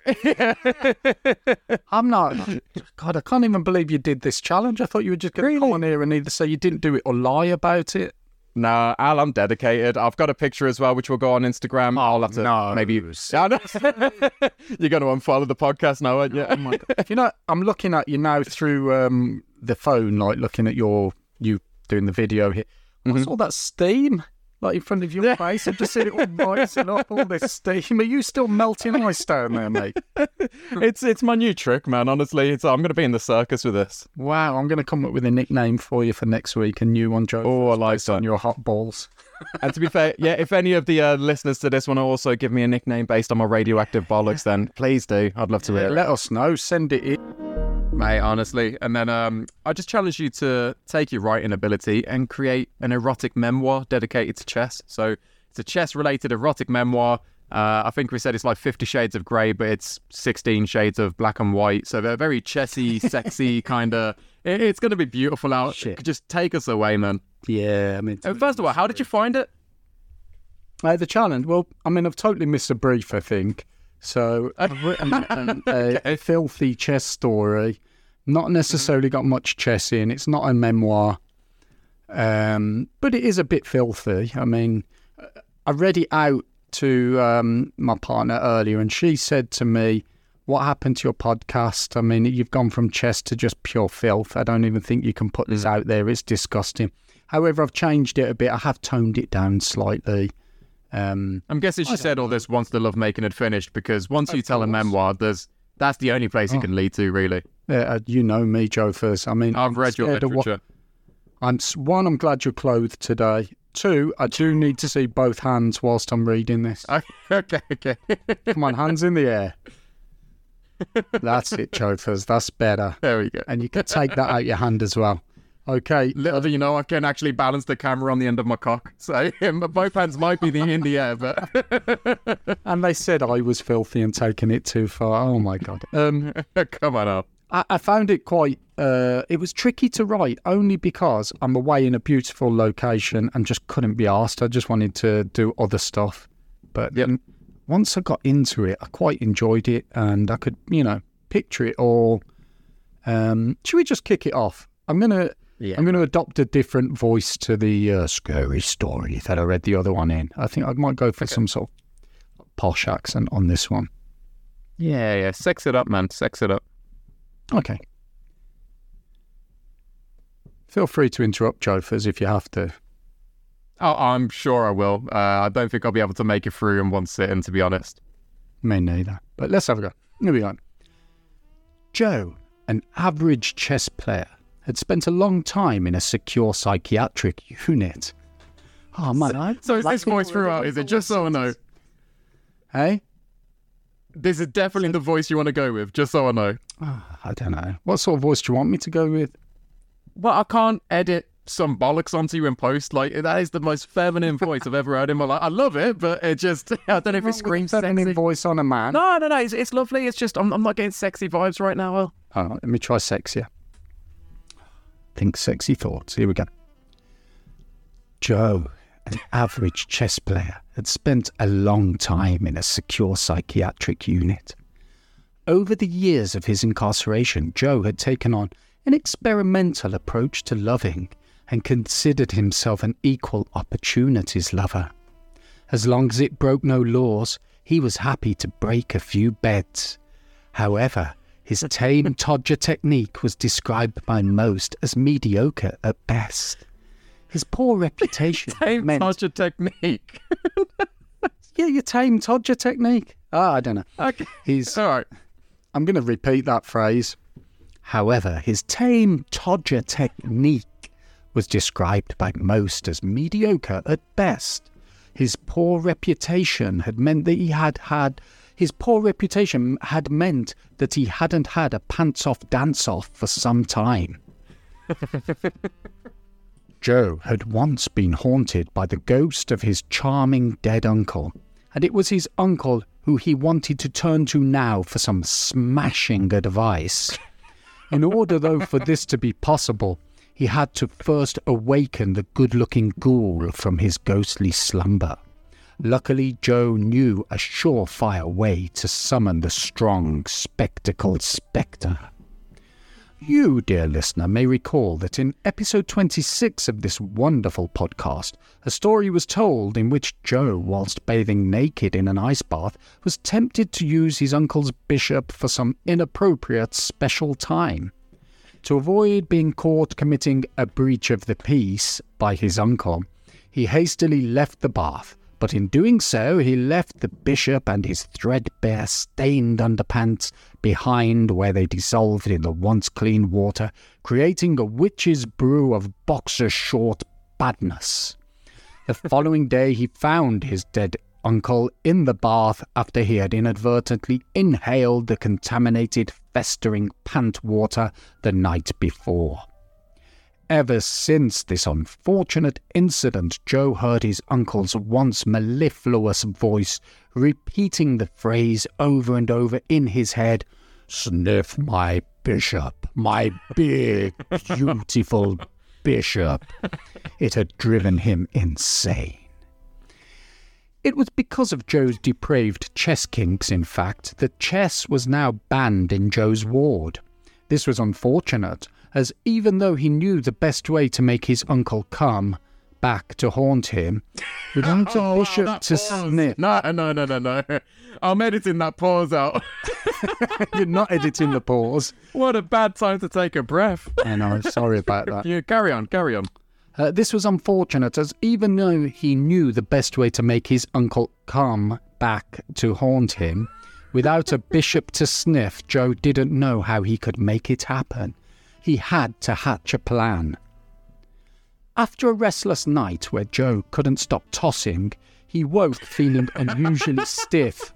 I'm not. God, I can't even believe you did this challenge. I thought you were just going to come on here and either say you didn't do it or lie about it. Nah, Al, I'm dedicated. I've got a picture as well, which will go on Instagram. I'll have to no. maybe. Yeah, I know. You're going to unfollow the podcast now, aren't you? Oh my God. You know, I'm looking at you now through um, the phone, like looking at your you doing the video here. What's all that steam like in front of your face? I've just seen it all rising up, all this steam. Are you still melting ice down there, mate? it's it's my new trick, man. Honestly, it's I'm going to be in the circus with this. Wow, I'm going to come up with a nickname for you for next week, a new one, Joe. Oh, I like based on that. your hot balls. And to be fair, yeah, if any of the uh, listeners to this want to also give me a nickname based on my radioactive bollocks, then please do. I'd love to hear it. Let us know. Send it in. Mate, honestly. And then um, I just challenge you to take your writing ability and create an erotic memoir dedicated to chess. So it's a chess-related erotic memoir. Uh, I think we said it's like Fifty Shades of Grey, but it's sixteen shades of black and white. So they're very chessy, sexy kind of... It, it's going to be beautiful out. Shit. Just take us away, man. Yeah, I mean, Uh, First of all, how did you find it? Uh, the challenge. Well, I mean, I've totally missed a brief, I think. So I've written an, a, a filthy chess story. Not necessarily got much chess in. It's not a memoir, um, but it is a bit filthy. I mean, I read it out to um, my partner earlier, and she said to me, "What happened to your podcast? I mean, you've gone from chess to just pure filth. I don't even think you can put this out there. It's disgusting." However, I've changed it a bit. I have toned it down slightly. Um, I'm guessing she said all this once the lovemaking had finished, because once you tell a memoir, there's that's the only place Oh. it can lead to, really. yeah, you know me, Joe. First, I mean, I've I'm read your scared of what- literature. I'm s- one. I'm glad you're clothed today. Two, I do need to see both hands whilst I'm reading this. Okay, okay. Come on, hands in the air. That's it, Chofers. That's better. There we go. And you can take that out your hand as well. Okay. Little do you know, I can actually balance the camera on the end of my cock. So both hands might be the, in the air, but And they said I was filthy and taking it too far. Oh my god. Um, come on up. I, I found it quite. Uh, it was tricky to write only because I'm away in a beautiful location and just couldn't be asked. I just wanted to do other stuff. But Yep. um, once I got into it, I quite enjoyed it, and I could, you know, picture it all. Um, should we just kick it off? I'm gonna. Yeah. I'm going to adopt a different voice to the uh, scary story that I read the other one in. I think I might go for some sort of posh accent on this one. Yeah, yeah. Sex it up, man. Sex it up. Okay. Feel free to interrupt, Jofers, if you have to. Oh, I'm sure I will. Uh, I don't think I'll be able to make it through in one sitting, to be honest. Me neither. But let's have a go. Here we go. Joe, an average chess player, had spent a long time in a secure psychiatric unit. Oh, man. I, So is this voice throughout, is it? Just so I know. Hey? This is definitely the voice you want to go with, just so I know. Oh, I don't know. What sort of voice do you want me to go with? Well, I can't edit some bollocks onto you in post. Like, that is the most feminine voice I've ever heard in my life. I love it, but it just, I don't know if it screams feminine sexy. voice on a man. No, no, no. It's, it's lovely. It's just, I'm, I'm not getting sexy vibes right now. Well, All right, let me try sexier. Think sexy thoughts. Here we go. Joe, an average chess player, had spent a long time in a secure psychiatric unit. Over the years of his incarceration, Joe had taken on an experimental approach to loving and considered himself an equal opportunities lover. As long as it broke no laws, he was happy to break a few beds. However, his tame Todger technique was described by most as mediocre at best. His poor reputation tame meant... Todger technique. Yeah, your tame Todger technique. Ah, I don't know. Okay. He's... All right. I'm going to repeat that phrase. However, his tame Todger technique was described by most as mediocre at best. His poor reputation had meant that he had had... His poor reputation had meant that he hadn't had a pants-off dance-off for some time. Joe had once been haunted by the ghost of his charming dead uncle, and it was his uncle who he wanted to turn to now for some smashing advice. In order, though, for this to be possible, he had to first awaken the good-looking ghoul from his ghostly slumber. Luckily, Joe knew a surefire way to summon the strong, spectacled spectre. You, dear listener, may recall that in episode twenty-six of this wonderful podcast, a story was told in which Joe, whilst bathing naked in an ice bath, was tempted to use his uncle's bishop for some inappropriate special time. To avoid being caught committing a breach of the peace by his uncle, he hastily left the bath, but in doing so he left the bishop and his threadbare stained underpants behind where they dissolved in the once clean water, creating a witch's brew of boxer short badness. The following day he found his dead uncle in the bath after he had inadvertently inhaled the contaminated, festering pant water the night before. Ever since this unfortunate incident, Joe heard his uncle's once mellifluous voice repeating the phrase over and over in his head, "Sniff my bishop, my big, beautiful bishop." It had driven him insane. It was because of Joe's depraved chess kinks, in fact, that chess was now banned in Joe's ward. This was unfortunate, as even though he knew the best way to make his uncle come back to haunt him, he wanted Oh, the bishop wow, that to pause. sniff. No, no, no, no, no. I'm editing that pause out. You're not editing the pause. What a bad time to take a breath. I know, sorry about that. You carry on, carry on. Uh, this was unfortunate, as even though he knew the best way to make his uncle come back to haunt him, without a bishop to sniff, Joe didn't know how he could make it happen. He had to hatch a plan. After a restless night where Joe couldn't stop tossing, he woke feeling unusually stiff.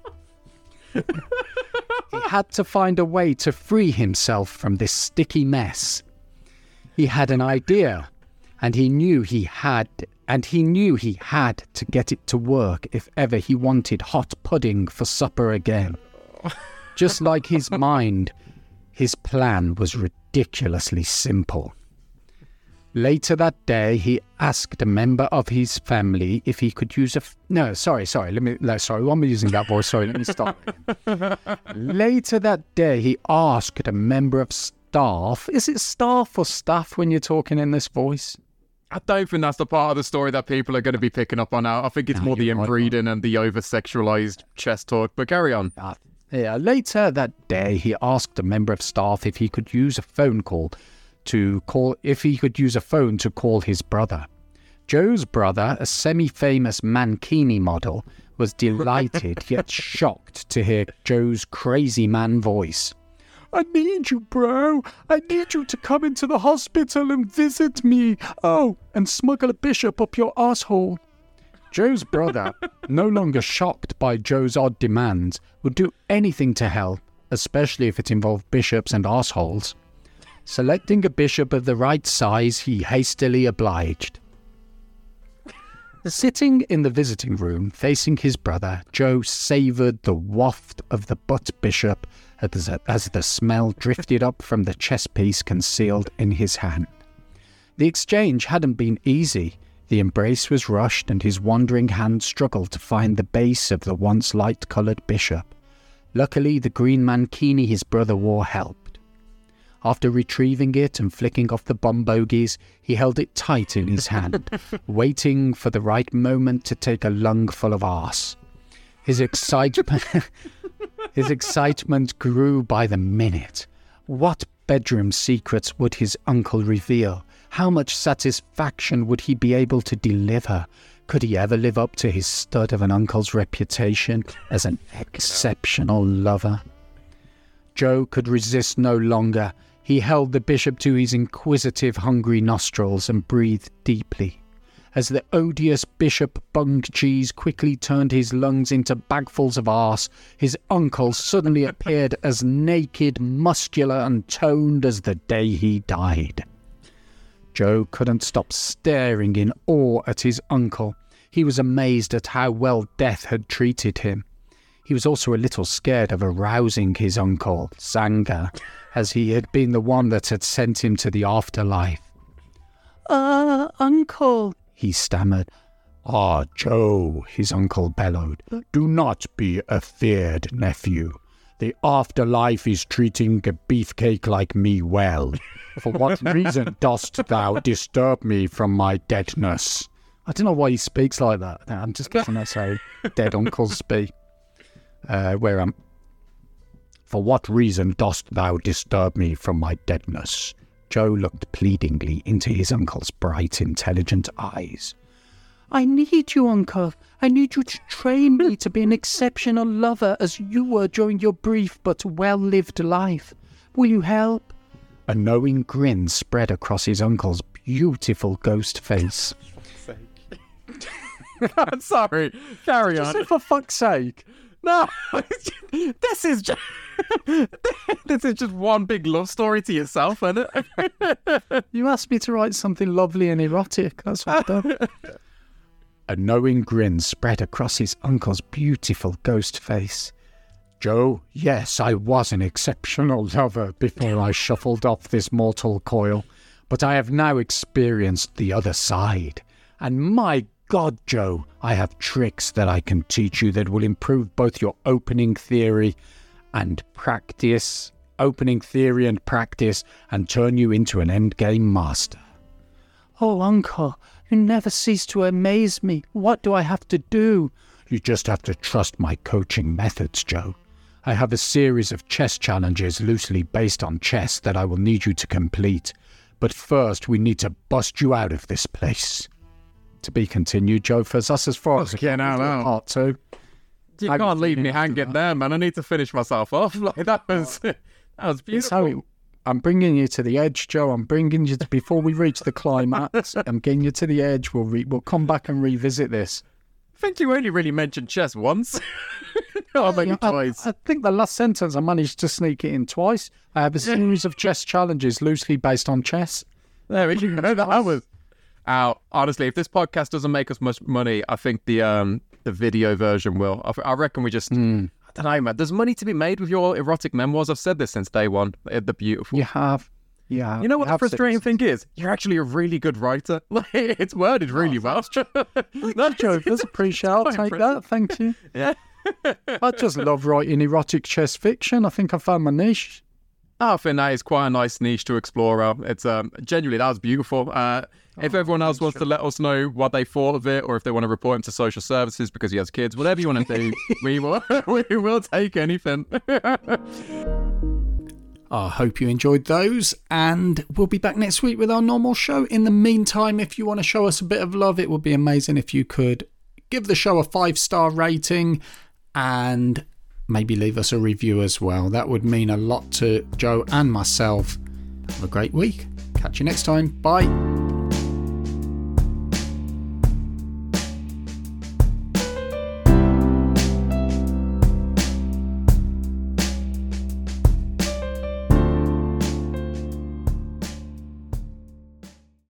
He had to find a way to free himself from this sticky mess. He had an idea, and he knew he had, and he knew he had to get it to work if ever he wanted hot pudding for supper again. Just like his mind, his plan was ridiculously simple. Later that day, he asked a member of his family if he could use a... F- no, sorry, sorry, let me... No, sorry, why am I using that voice? Sorry, let me start. Later that day, he asked a member of staff... Is it staff or staff when you're talking in this voice? I don't think that's the part of the story that people are going to be picking up on now. I think it's No, more the you're right, inbreeding and the over-sexualized chess talk, but carry on. Uh, yeah, later that day, he asked a member of staff if he could use a phone call to call if he could use a phone to call his brother. Joe's brother, a semi-famous Mankini model, was delighted yet shocked to hear Joe's crazy man voice. I need you, bro. I need you to come into the hospital and visit me. Oh, and smuggle a bishop up your asshole. Joe's brother, no longer shocked by Joe's odd demands, would do anything to help, especially if it involved bishops and assholes. Selecting a bishop of the right size, he hastily obliged. Sitting in the visiting room, facing his brother, Joe savoured the waft of the butt bishop as, as the smell drifted up from the chess piece concealed in his hand. The exchange hadn't been easy. The embrace was rushed, and his wandering hand struggled to find the base of the once light-coloured bishop. Luckily, the green mankini his brother wore helped. After retrieving it and flicking off the bomb bogies, he held it tight in his hand, waiting for the right moment to take a lungful of arse. His excitement, his excitement grew by the minute. What bedroom secrets would his uncle reveal? How much satisfaction would he be able to deliver? Could he ever live up to his stud of an uncle's reputation as an exceptional lover? Joe could resist no longer. He held the bishop to his inquisitive, hungry nostrils and breathed deeply. As the odious Bishop Bung Cheese quickly turned his lungs into bagfuls of arse, his uncle suddenly appeared as naked, muscular and toned as the day he died. Joe couldn't stop staring in awe at his uncle. He was amazed at how well death had treated him. He was also a little scared of arousing his uncle, Zanga, as he had been the one that had sent him to the afterlife. Ah, uh, uncle, he stammered. Ah, Joe, his uncle bellowed, do not be a feared nephew. The afterlife is treating a beefcake like me well. For what reason dost thou disturb me from my deadness? I don't know why he speaks like that. I'm just going to say dead uncles speak. Uh, where am? For what reason dost thou disturb me from my deadness? Joe looked pleadingly into his uncle's bright, intelligent eyes. I need you, uncle. I need you to train me to be an exceptional lover as you were during your brief but well-lived life. Will you help? A knowing grin spread across his uncle's beautiful ghost face. I'm sorry. Carry on. Just for fuck's sake. No, this is just this is just one big love story to yourself, isn't it? You asked me to write something lovely and erotic. That's what I've done. A knowing grin spread across his uncle's beautiful ghost face. Joe, yes, I was an exceptional lover before I shuffled off this mortal coil, but I have now experienced the other side. And my God, Joe, I have tricks that I can teach you that will improve both your opening theory and practice, opening theory and practice, and turn you into an endgame master. Oh, uncle, you never cease to amaze me. What do I have to do? You just have to trust my coaching methods, Joe. I have a series of chess challenges loosely based on chess that I will need you to complete. But first, we need to bust you out of this place. To be continued, Joe, for us as far as Fucking hell, no. part two. You I can't was leave me leading up to hanging that. there, man. I need to finish myself off. Like, that was that was It's how beautiful. it, I'm bringing you to the edge, Joe. I'm bringing you to, before we reach the climax. I'm getting you to the edge. We'll re, we'll come back and revisit this. I think you only really mentioned chess once. I'll make it I, twice. I think the last sentence I managed to sneak it in twice. I have a series of chess challenges loosely based on chess. There we go. That was. Ow. Honestly, if this podcast doesn't make us much money, I think the um the video version will. I, I reckon we just. Mm. I don't know, man. There's money to be made with your erotic memoirs. I've said this since day one. They're the beautiful. You have. Yeah. You know what the frustrating thing is? You're actually a really good writer. Like, it's worded really well. That joke does appreciate. I'll Quite take that. Thank you. Yeah. I just love writing erotic chess fiction. I think I found my niche. I think that is quite a nice niche to explore. Uh, It's um, genuinely, that was beautiful. Uh, if everyone else wants to let us know what they thought of it, or if they want to report him to social services because he has kids, whatever you want to do, we will we will take anything. I hope you enjoyed those, and we'll be back next week with our normal show. In the meantime, if you want to show us a bit of love, it would be amazing if you could give the show a five-star rating and maybe leave us a review as well. That would mean a lot to Joe and myself. Have a great week. Catch you next time. Bye.